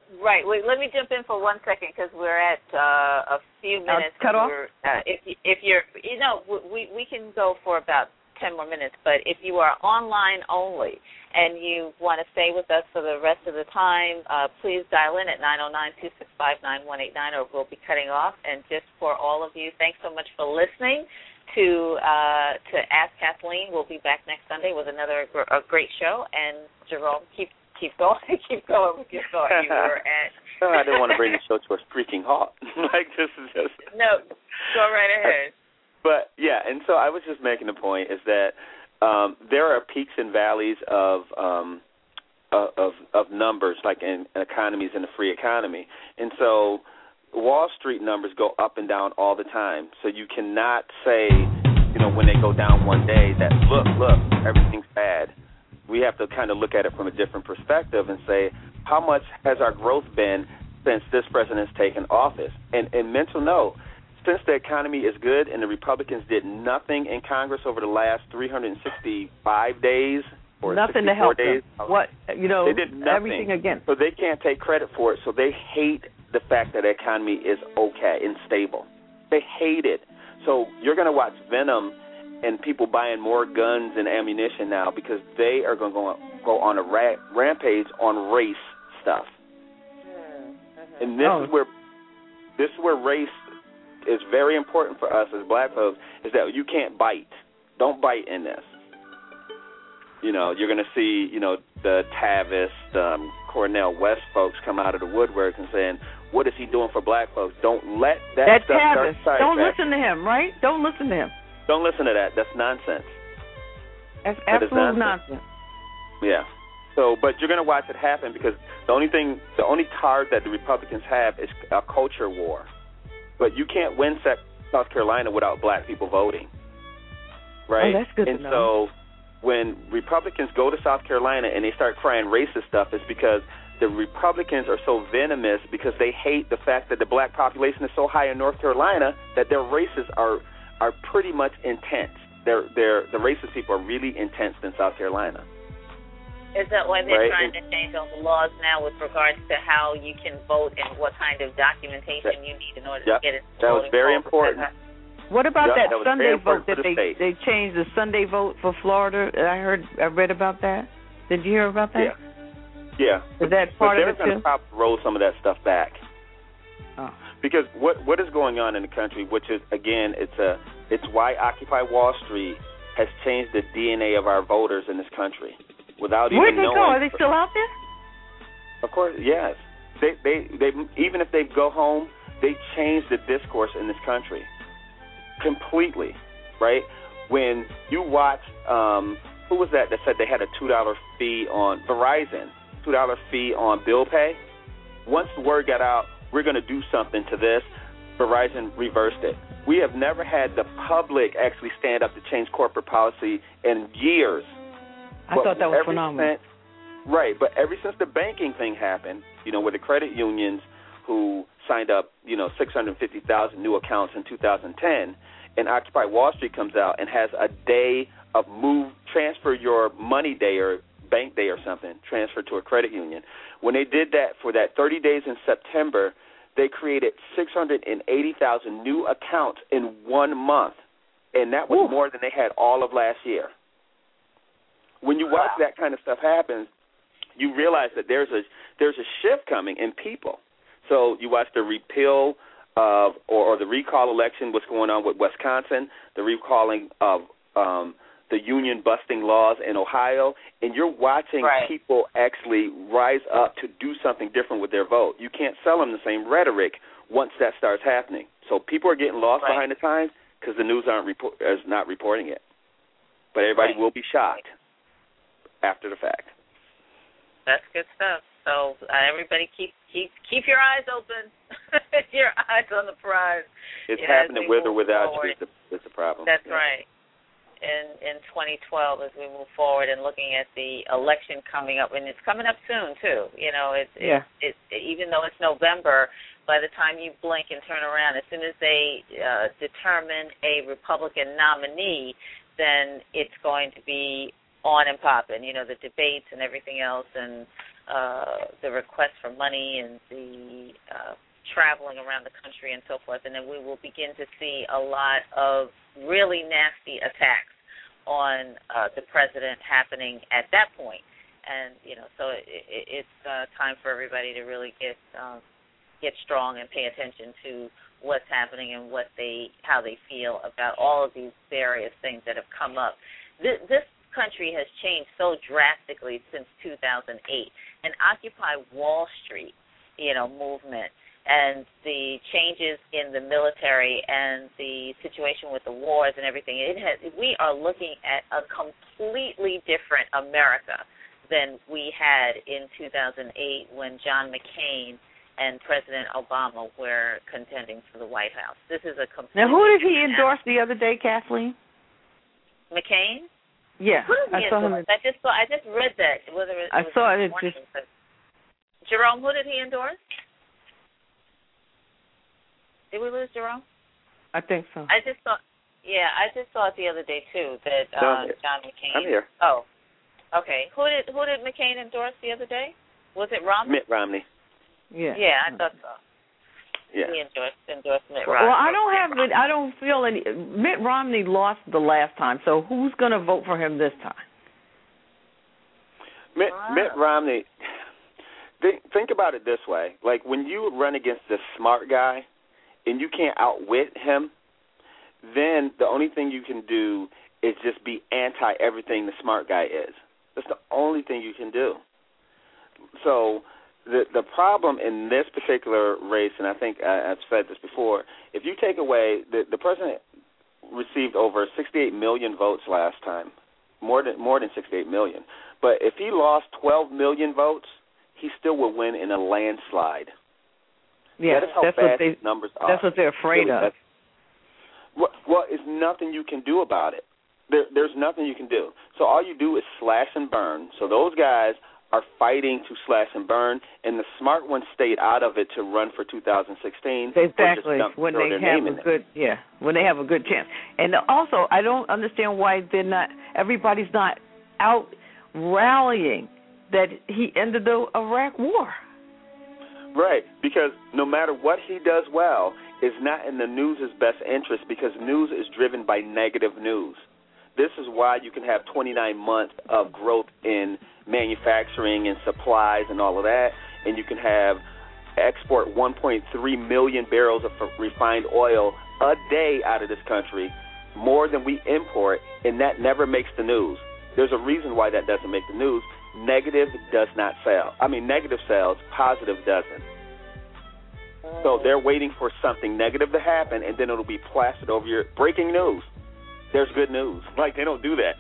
Right. Wait, let me jump in for 1 second because we're at a few minutes. Cut off? If you're, we can go for about 10 more minutes, but if you are online only and you want to stay with us for the rest of the time, please dial in at 909-265-9189 or we'll be cutting off. And just for all of you, thanks so much for listening to Ask Kathleen. We'll be back next Sunday with another great show. And Jerome, keep going with your thought. You were at. I didn't want to bring the show to a freaking halt. Like this is just. No, go right ahead. But yeah, and so I was just making the point is that there are peaks and valleys of numbers, like in economies in the free economy, and so Wall Street numbers go up and down all the time. So you cannot say, when they go down one day that look, everything's bad. We have to kind of look at it from a different perspective and say, how much has our growth been since this president's taken office? And mental note, since the economy is good and the Republicans did nothing in Congress over the last 365 days or nothing to help days, them. What they did nothing. Everything against. So they can't take credit for it. So they hate the fact that the economy is okay and stable. They hate it. So you're going to watch Venom and people buying more guns and ammunition now because they are going to go on a rampage on race stuff. Mm-hmm. And this is where race is very important for us as black folks, is that you can't bite. Don't bite in this. You're going to see, the Tavis, Cornel West folks come out of the woodwork and saying, what is he doing for black folks? Don't let that stuff Tavis. start. Don't listen to him, right? Don't listen to him. Don't listen to that. That's nonsense. That's absolute nonsense. Yeah. So, but you're going to watch it happen because the only card that the Republicans have is a culture war. But you can't win South Carolina without black people voting, right? Oh, that's good to know. And so when Republicans go to South Carolina and they start crying racist stuff, it's because the Republicans are so venomous because they hate the fact that the black population is so high in North Carolina that their races are pretty much intense. The racist people are really intense in South Carolina. Is that why they're trying to change all the laws now with regards to how you can vote and what kind of documentation you need in order to get it? That was very important. What about that Sunday vote that they changed the Sunday vote for Florida? I read about that. Did you hear about that? Yeah. Is that part of it too? They're going to probably roll some of that stuff back. Oh. Because what is going on in the country, which is again, it's why Occupy Wall Street has changed the DNA of our voters in this country without even knowing. Where'd they go? Are they still out there? Of course, yes. They even if they go home, they change the discourse in this country completely, right? When you watch, who was that said they had a $2 fee on Verizon, $2 fee on bill pay? Once the word got out, we're going to do something to this, Verizon reversed it. We have never had the public actually stand up to change corporate policy in years. I thought that was phenomenal. Right, but ever since the banking thing happened, with the credit unions who signed up, 650,000 new accounts in 2010, and Occupy Wall Street comes out and has a day of transfer your money day or bank day or something, transfer to a credit union. When they did that for that 30 days in September, they created 680,000 new accounts in 1 month, and that was more than they had all of last year. When you watch that kind of stuff happen, you realize that there's a shift coming in people. So you watch the repeal of or the recall election, what's going on with Wisconsin, the recalling of the union-busting laws in Ohio, and you're watching people actually rise up to do something different with their vote. You can't sell them the same rhetoric once that starts happening. So people are getting lost behind the times because the news is not reporting it. But everybody will be shocked after the fact. That's good stuff. So everybody keep your eyes open, your eyes on the prize. It's happening with or without you is the problem. That's right. In 2012, as we move forward and looking at the election coming up, and it's coming up soon too. It's even though it's November, by the time you blink and turn around, as soon as they determine a Republican nominee, then it's going to be on and popping. The debates and everything else, and the request for money and the traveling around the country and so forth, and then we will begin to see a lot of really nasty attacks on the president happening at that point. And, so it's time for everybody to really get strong and pay attention to what's happening and how they feel about all of these various things that have come up. This country has changed so drastically since 2008. And Occupy Wall Street, movement, and the changes in the military and the situation with the wars and everything, we are looking at a completely different America than we had in 2008 when John McCain and President Obama were contending for the White House. This is a completely. Now, who did he endorse the other day, Kathleen? McCain? Yeah, I saw him. I just read that. I saw it. Jerome, who did he endorse? Did we lose Jerome? I think so. I just saw it the other day too. That John McCain. I'm here. Oh, okay. Who did McCain endorse the other day? Was it Romney? Mitt Romney. Yeah. Yeah, I thought so. Yeah. He endorsed Mitt Romney. Well, I don't feel any. Mitt Romney lost the last time, so who's going to vote for him this time? Mitt Romney. Think about it this way: like when you run against this smart guy, and you can't outwit him, then the only thing you can do is just be anti everything the smart guy is. That's the only thing you can do. So the problem in this particular race, and I think I've said this before, if you take away the president received over 68 million votes last time, more than 68 million. But if he lost 12 million votes, he still would win in a landslide. Yeah, that's what these numbers are. That's what they're afraid of. Well, there's nothing you can do about it. There's nothing you can do. So all you do is slash and burn. So those guys are fighting to slash and burn, and the smart ones stayed out of it to run for 2016. Exactly, when they have a good chance. And also, I don't understand why everybody's not out rallying that he ended the Iraq War. Right, because no matter what he does well, it's not in the news' best interest, because news is driven by negative news. This is why you can have 29 months of growth in manufacturing and supplies and all of that, and you can have export 1.3 million barrels of refined oil a day out of this country, more than we import, and that never makes the news. There's a reason why that doesn't make the news. Negative does not sell. Negative sells, positive doesn't. So they're waiting for something negative to happen, and then it'll be plastered over your breaking news. There's good news. Like, they don't do that.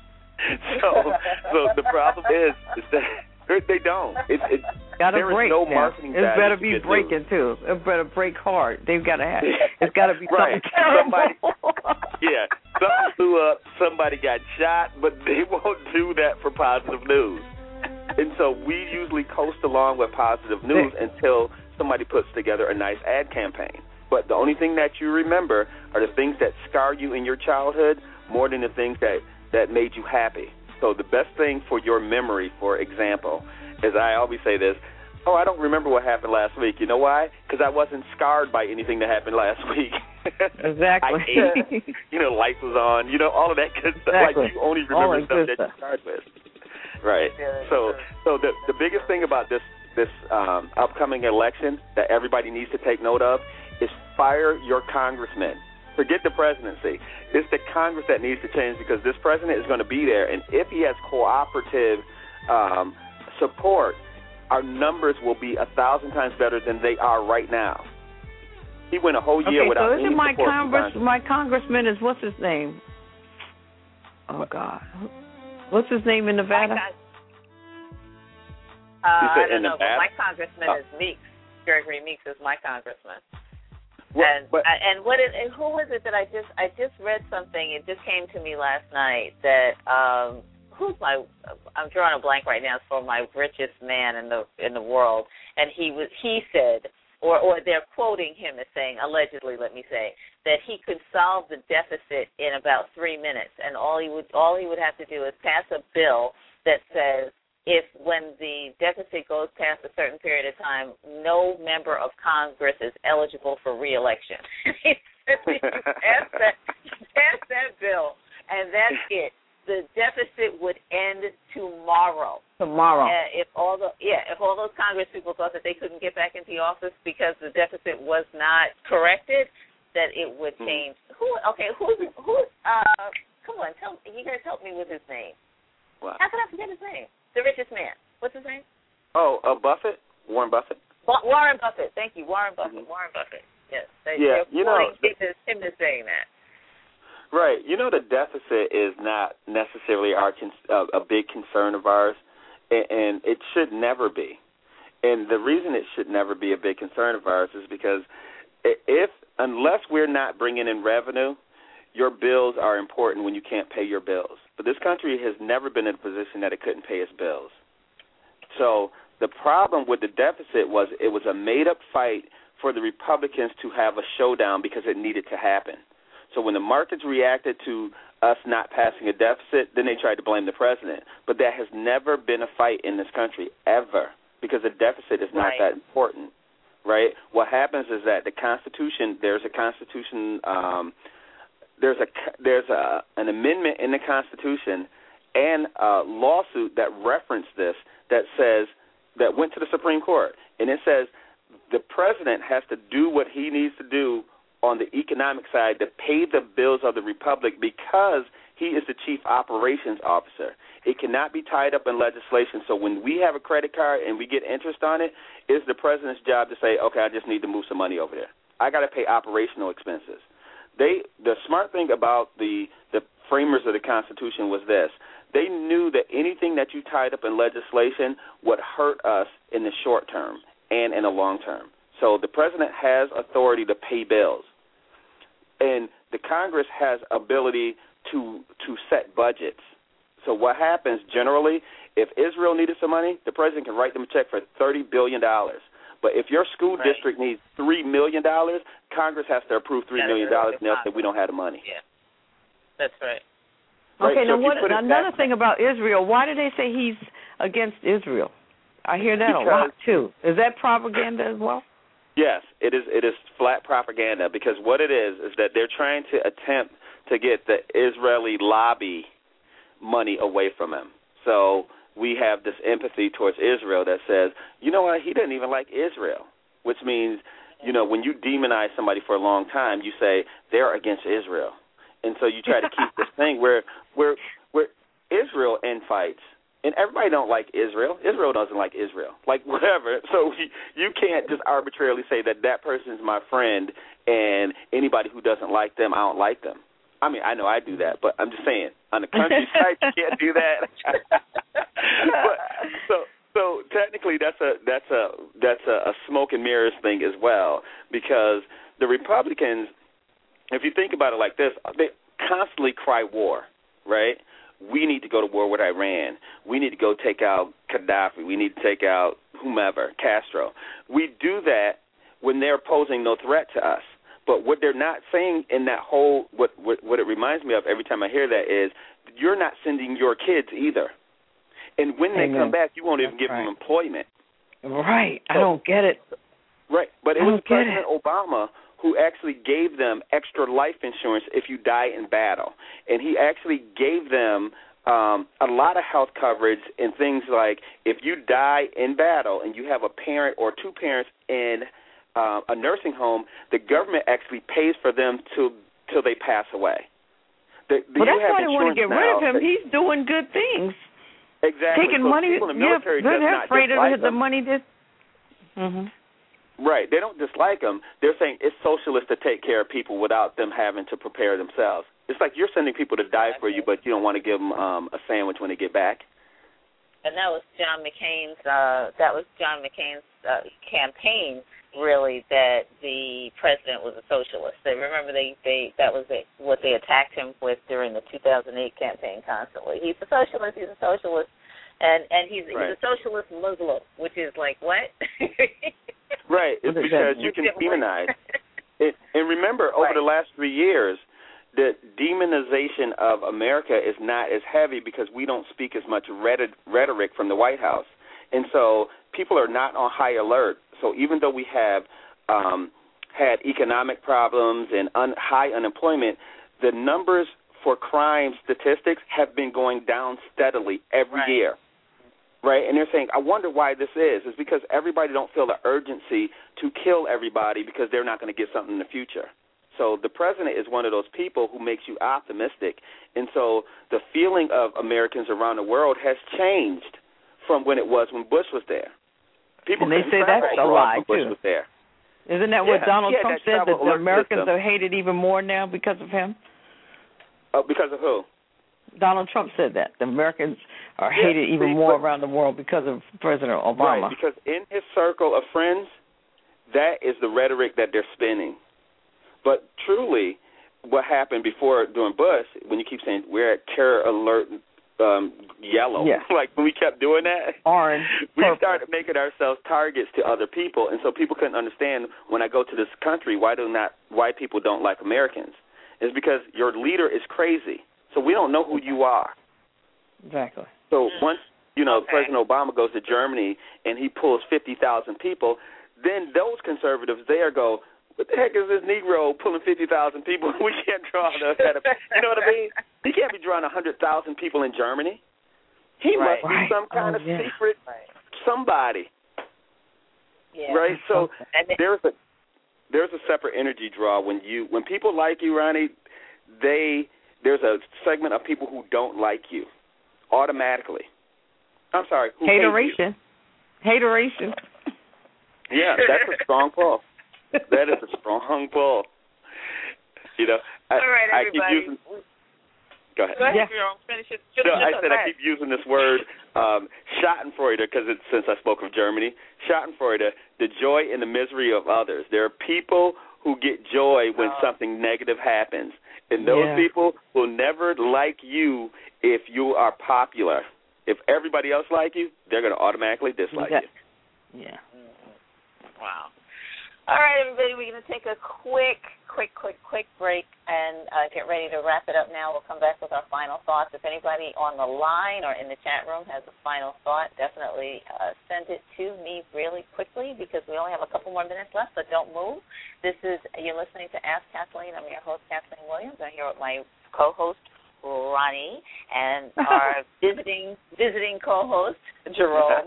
So the problem is that they don't. There is no marketing value. It better be breaking too. It better break hard. They've got to have. It's got to be something terrible. Something blew up. Somebody got shot, but they won't do that for positive news. And so we usually coast along with positive news until somebody puts together a nice ad campaign. But the only thing that you remember are the things that scar you in your childhood more than the things that made you happy. So the best thing for your memory, for example, is I always say this, I don't remember what happened last week. You know why? Because I wasn't scarred by anything that happened last week. Exactly. I ate, lights was on, all of that good stuff. Exactly. Like, you only remember stuff that you're scarred with. Right. So the biggest thing about this upcoming election that everybody needs to take note of is fire your congressmen. Forget the presidency. It's the Congress that needs to change, because this president is going to be there, and if he has cooperative support, our numbers will be 1,000 times better than they are right now. He went a whole year without any support. My congressman is, what's his name? Oh, God. What's his name in Nevada? I don't know, but my congressman is Meeks. Gregory Meeks is my congressman. Who was it that I just read something? It just came to me last night that I'm drawing a blank right now for my richest man in the world, and he said, or they're quoting him as saying, allegedly, let me say, that he could solve the deficit in about 3 minutes, and all he would have to do is pass a bill that says if when the deficit goes past a certain period of time, no member of Congress is eligible for re-election. pass that bill, and that's it. The deficit would end tomorrow. If all those Congress people thought that they couldn't get back into the office because the deficit was not corrected, that it would change. Come on, you guys help me with his name. What? How can I forget his name? The richest man. What's his name? Oh, Buffett? Warren Buffett? Warren Buffett. Thank you, Warren Buffett. Warren Buffett. Yes. Him to saying that. Right. The deficit is not necessarily a big concern of ours, and it should never be. And the reason it should never be a big concern of ours is because unless we're not bringing in revenue, your bills are important when you can't pay your bills. But this country has never been in a position that it couldn't pay its bills. So the problem with the deficit was it was a made-up fight for the Republicans to have a showdown because it needed to happen. So when the markets reacted to us not passing a deficit, then they tried to blame the president. But that has never been a fight in this country, ever, because the deficit is not that important, right? What happens is that the Constitution, there's an amendment in the Constitution and a lawsuit that referenced this that went to the Supreme Court, and it says the president has to do what he needs to do on the economic side to pay the bills of the republic because he is the chief operations officer. It cannot be tied up in legislation. So when we have a credit card and we get interest on it, it's the president's job to say, okay, I just need to move some money over there. I got to pay operational expenses. The smart thing about the framers of the Constitution was this. They knew that anything that you tied up in legislation would hurt us in the short term and in the long term. So the president has authority to pay bills. And the Congress has ability to set budgets. So what happens generally, if Israel needed some money, the president can write them a check for $30 billion. But if your school district needs $3 million, Congress has to approve $3 million, and they'll say we don't have the money. Yeah, that's right. Okay, now another thing about Israel, why do they say he's against Israel? I hear that a lot, too. Is that propaganda as well? Yes, it is flat propaganda because what it is that they're trying to attempt to get the Israeli lobby money away from him. So we have this empathy towards Israel that says, you know what, he doesn't even like Israel, which means, when you demonize somebody for a long time, you say they're against Israel. And so you try to keep this thing where Israel infights. And everybody don't like Israel. Israel doesn't like Israel. Like, whatever. So you can't just arbitrarily say that person's my friend and anybody who doesn't like them, I don't like them. I mean, I know I do that, but I'm just saying, on the countryside, you can't do that. But, so technically that's a smoke and mirrors thing as well, because the Republicans, if you think about it like this, they constantly cry war, right? We need to go to war with Iran. We need to go take out Gaddafi. We need to take out whomever, Castro. We do that when they're posing no threat to us. But what they're not saying in that whole, what it reminds me of every time I hear that is, you're not sending your kids either. And when they come back, you won't even give them employment. Right. So, I don't get it. Right. But it was President Obama who actually gave them extra life insurance if you die in battle. And he actually gave them a lot of health coverage and things like if you die in battle and you have a parent or two parents in a nursing home, the government actually pays for them till they pass away. Well, that's why they want to get rid of him. He's doing good things. Exactly. Taking money. They're afraid of the money. Mm-hmm. Right. They don't dislike them. They're saying it's socialist to take care of people without them having to prepare themselves. It's like you're sending people to die for you, but you don't want to give them a sandwich when they get back. And that was John McCain's campaign, really, that the president was a socialist. They remember that was what they attacked him with during the 2008 campaign constantly. He's a socialist. He's a socialist. And he's a socialist Muslim, which is like, what? Right. It's because you can demonize. And remember, over the last 3 years, the demonization of America is not as heavy because we don't speak as much rhetoric from the White House. And so people are not on high alert. So even though we have had economic problems and high unemployment, the numbers for crime statistics have been going down steadily every year. Right? And they're saying, I wonder why this is. It's because everybody don't feel the urgency to kill everybody because they're not going to get something in the future. So the president is one of those people who makes you optimistic. And so the feeling of Americans around the world has changed from when it was when Bush was there. People, and they say that's a lie, Bush too. Was there. Isn't that what Donald Trump said, that the Americans are hated even more now because of him? Because of who? Donald Trump said that. The Americans are hated even more around the world because of President Obama. Right, because in his circle of friends, that is the rhetoric that they're spinning. But truly, what happened during Bush, when you keep saying we're at terror alert yellow, like when we kept doing that, orange, we started making ourselves targets to other people, and so people couldn't understand when I go to this country why people don't like Americans. It's because your leader is crazy, so we don't know who you are. Exactly. So once President Obama goes to Germany and he pulls 50,000 people, then those conservatives there go, what the heck is this Negro pulling 50,000 people? We can't draw you know what I mean? He can't be drawing 100,000 people in Germany. He must be some kind of secret somebody. Yeah. Right? So there's a separate energy draw when people like you, Ronnie, there's a segment of people who don't like you automatically. I'm sorry, who hateration. Hateration. Yeah, that's a strong pull. That is a strong pull. All right, everybody. I keep using. Go ahead. Go ahead, Jerome. Finish it. I keep using this word, Schadenfreude, because since I spoke of Germany. Schadenfreude, the joy and the misery of others. There are people who get joy when something negative happens, and those people will never like you if you are popular. If everybody else like you, they're going to automatically dislike you. Yeah. Wow. All right, everybody, we're going to take a quick break and get ready to wrap it up now. We'll come back with our final thoughts. If anybody on the line or in the chat room has a final thought, definitely send it to me really quickly because we only have a couple more minutes left, but don't move. You're listening to Ask Kathleen. I'm your host, Kathleen Williams. I'm here with my co-host, Ronnie, and our visiting co-host, Jerome.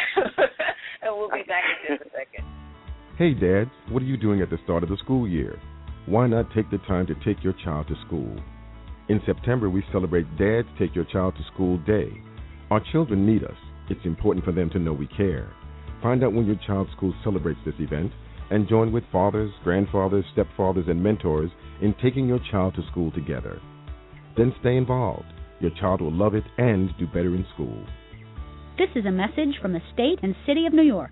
And we'll be back in just a second. Hey, dads, what are you doing at the start of the school year? Why not take the time to take your child to school? In September, we celebrate Dads Take Your Child to School Day. Our children need us. It's important for them to know we care. Find out when your child's school celebrates this event and join with fathers, grandfathers, stepfathers, and mentors in taking your child to school together. Then stay involved. Your child will love it and do better in school. This is a message from the state and city of New York.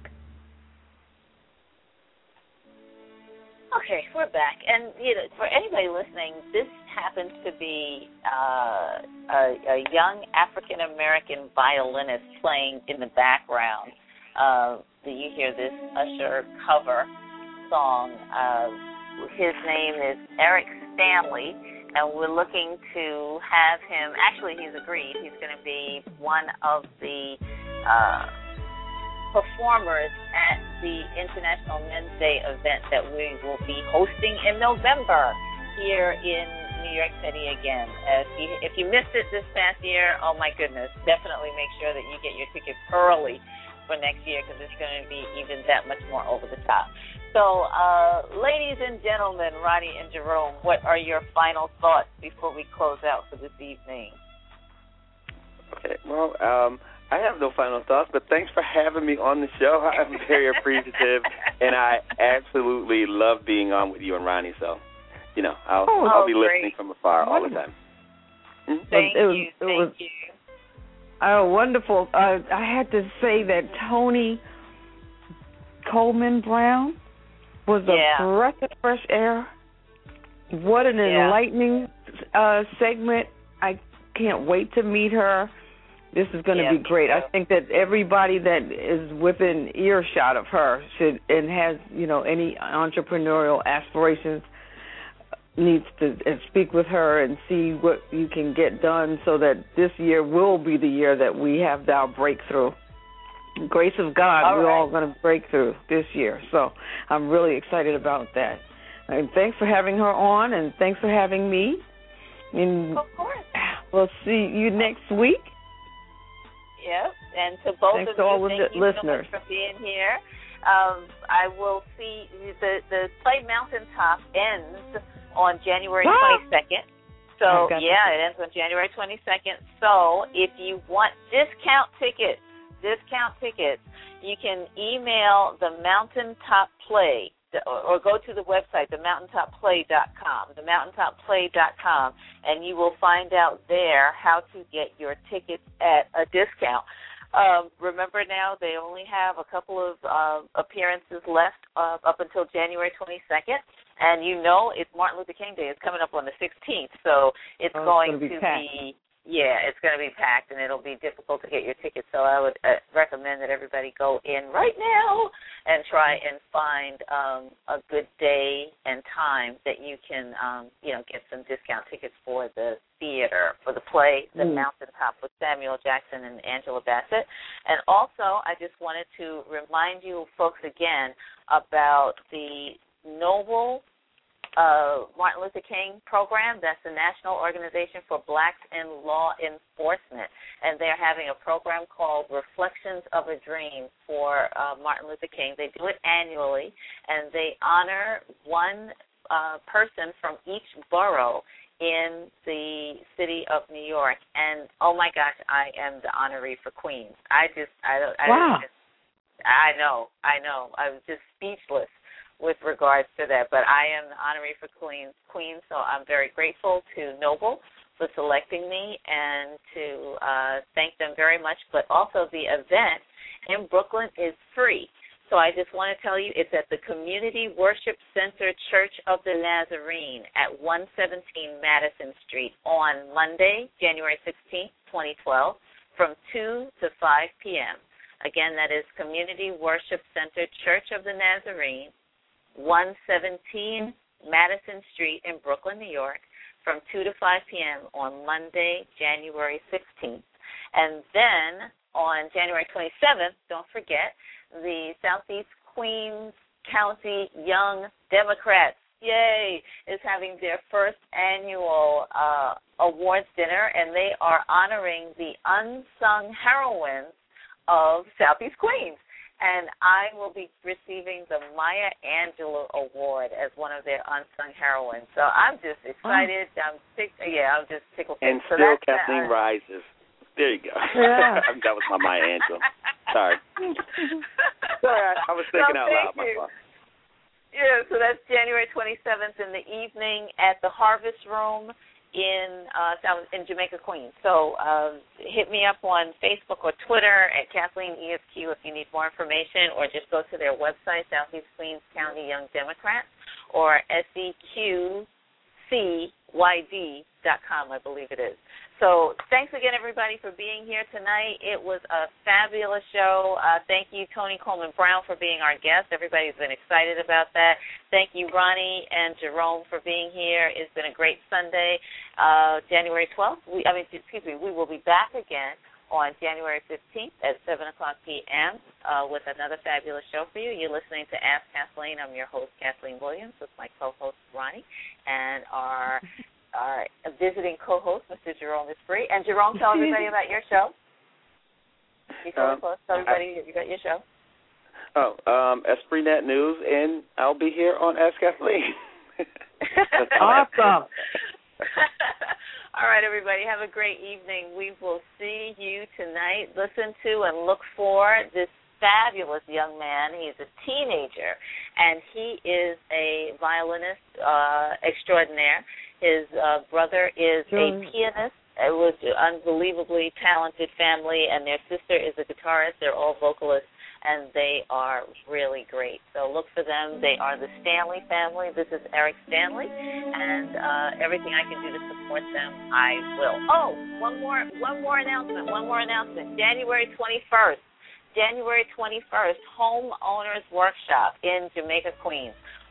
Okay, we're back. And, for anybody listening, this happens to be a young African-American violinist playing in the background. You hear this Usher cover song. His name is Eric Stanley, and we're looking to have him. Actually, he's agreed. He's going to be one of the performers at the International Men's Day event that we will be hosting in November here in New York City again. If you missed it this past year, oh my goodness, definitely make sure that you get your tickets early for next year because it's going to be even that much more over the top. So, ladies and gentlemen, Ronnie and Jerome, what are your final thoughts before we close out for this evening? Okay, well, I have no final thoughts, but thanks for having me on the show. I'm very appreciative, and I absolutely love being on with you and Ronnie. So, I'll be listening from afar all the time. Thank you. Oh, wonderful. I had to say that Tony Coleman Brown was a breath of fresh air. What an enlightening segment. I can't wait to meet her. This is going to be great. I think that everybody that is within earshot of her should and has, any entrepreneurial aspirations needs to speak with her and see what you can get done so that this year will be the year that we have our breakthrough. Grace of God, we're all going to break through this year. So I'm really excited about that. And thanks for having her on, and thanks for having me. And of course. We'll see you next week. Yep, and to both thanks of to all you, thank you listeners. so much for being here. I will see the Play Mountaintop ends on January 22nd. So, it ends on January 22nd. So, if you want discount tickets, you can email the Mountaintop Play or go to the website, themountaintopplay.com, and you will find out there how to get your tickets at a discount. Remember now, they only have a couple of appearances left up until January 22nd. And it's Martin Luther King Day. It's coming up on the 16th, so it's going to be it's going to be packed, and it'll be difficult to get your tickets. So I would recommend that everybody go in right now and try and find a good day and time that you can, get some discount tickets for the theater, for the play, The Mountaintop, with Samuel Jackson and Angela Bassett. And also, I just wanted to remind you folks again about the Noble Martin Luther King program. That's the National Organization for Blacks in Law Enforcement, and they're having a program called Reflections of a Dream for Martin Luther King. They do it annually, and they honor one person from each borough in the city of New York. And oh my gosh, I am the honoree for Queens. I know. I was just speechless with regards to that, but I am the honoree for Queens, so I'm very grateful to Noble for selecting me and to thank them very much. But also the event in Brooklyn is free. So I just want to tell you it's at the Community Worship Center Church of the Nazarene at 117 Madison Street on Monday, January 16th, 2012, from 2 to 5 p.m. Again, that is Community Worship Center Church of the Nazarene, 117 Madison Street in Brooklyn, New York, from 2 to 5 p.m. on Monday, January 16th. And then on January 27th, don't forget, the Southeast Queens County Young Democrats, is having their first annual awards dinner, and they are honoring the unsung heroines of Southeast Queens. And I will be receiving the Maya Angelou Award as one of their unsung heroines. So I'm just excited. I'm just tickled. And so still Kathleen rises. There you go. Yeah. That was my Maya Angelou. Sorry. I was thinking out loud. My fault. Yeah, so that's January 27th in the evening at the Harvest Room in Jamaica, Queens. So hit me up on Facebook or Twitter at Kathleen ESQ if you need more information, or just go to their website, Southeast Queens County Young Democrats, or SEQCYD.com, I believe it is. So thanks again, everybody, for being here tonight. It was a fabulous show. Thank you, Tony Coleman Brown, for being our guest. Everybody's been excited about that. Thank you, Ronnie and Jerome, for being here. It's been a great Sunday. January 12th, we will be back again on January 15th at 7 o'clock p.m. With another fabulous show for you. You're listening to Ask Kathleen. I'm your host, Kathleen Williams, with my co-host, Ronnie, and our visiting co-host, Mr. Jerome Esprit. And Jerome, tell everybody about your show. Tell everybody you got your show. EspritNet News, and I'll be here on Ask Kathleen. Awesome. All right, everybody, have a great evening. We will see you tonight. Listen to and look for this fabulous young man. He's a teenager, and he is a violinist extraordinaire. His brother is a pianist. It was an unbelievably talented family, and their sister is a guitarist. They're all vocalists, and they are really great. So look for them. They are the Stanley family. This is Eric Stanley, and everything I can do to support them, I will. Oh, one more announcement. January 21st, Homeowners Workshop in Jamaica, Queens.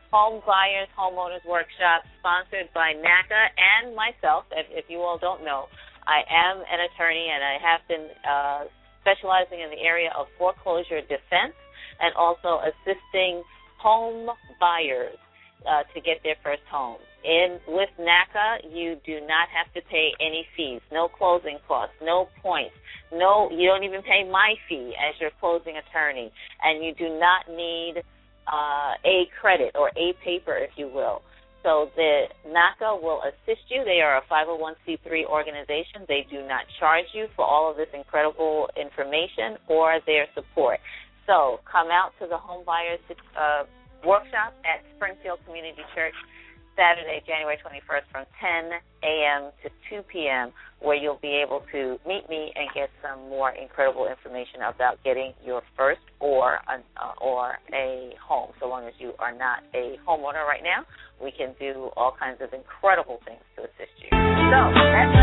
Home Buyers, Homeowners Workshop, sponsored by NACA and myself. If you all don't know, I am an attorney, and I have been specializing in the area of foreclosure defense and also assisting home buyers to get their first home. With NACA, you do not have to pay any fees, no closing costs, no points. No, you don't even pay my fee as your closing attorney, and you do not need a credit or a paper, if you will. So the NACA will assist you. They are a 501c3 organization. They do not charge you for all of this incredible information or their support. So come out to the Home Buyers Workshop at Springfield Community Church Saturday, January 21st from 10 a.m. to 2 p.m., where you'll be able to meet me and get some more incredible information about getting your first or a home. So long as you are not a homeowner right now, we can do all kinds of incredible things to assist you. So that's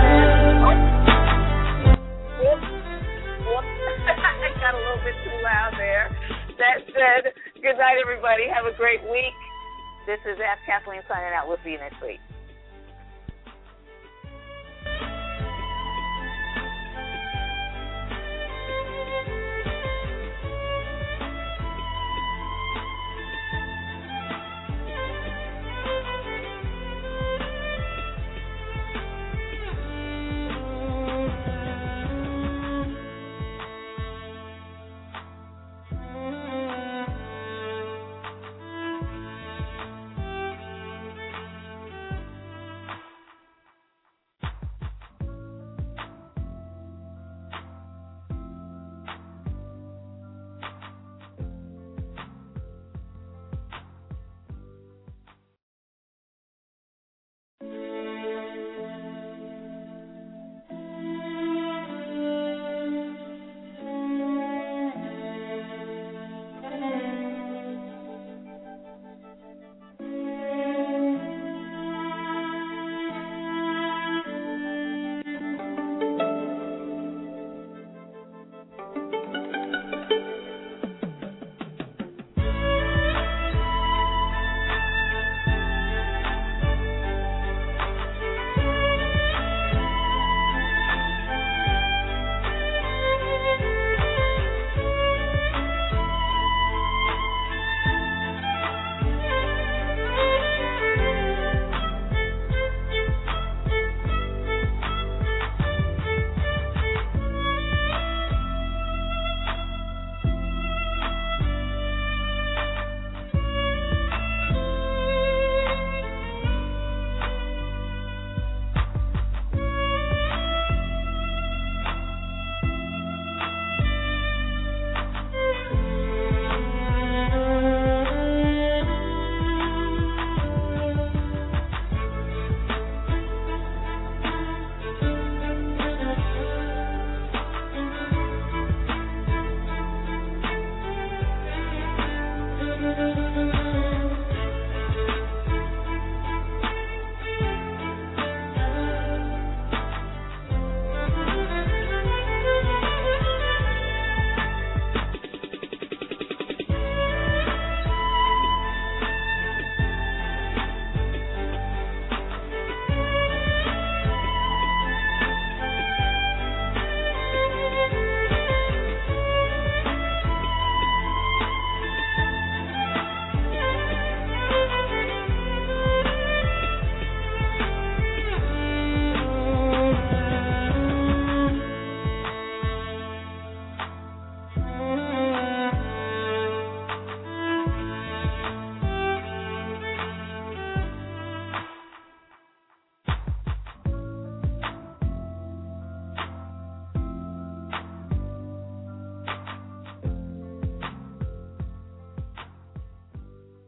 I got a little bit too loud there. That said, good night, everybody. Have a great week. This is Ask Kathleen signing out. We'll see you next week.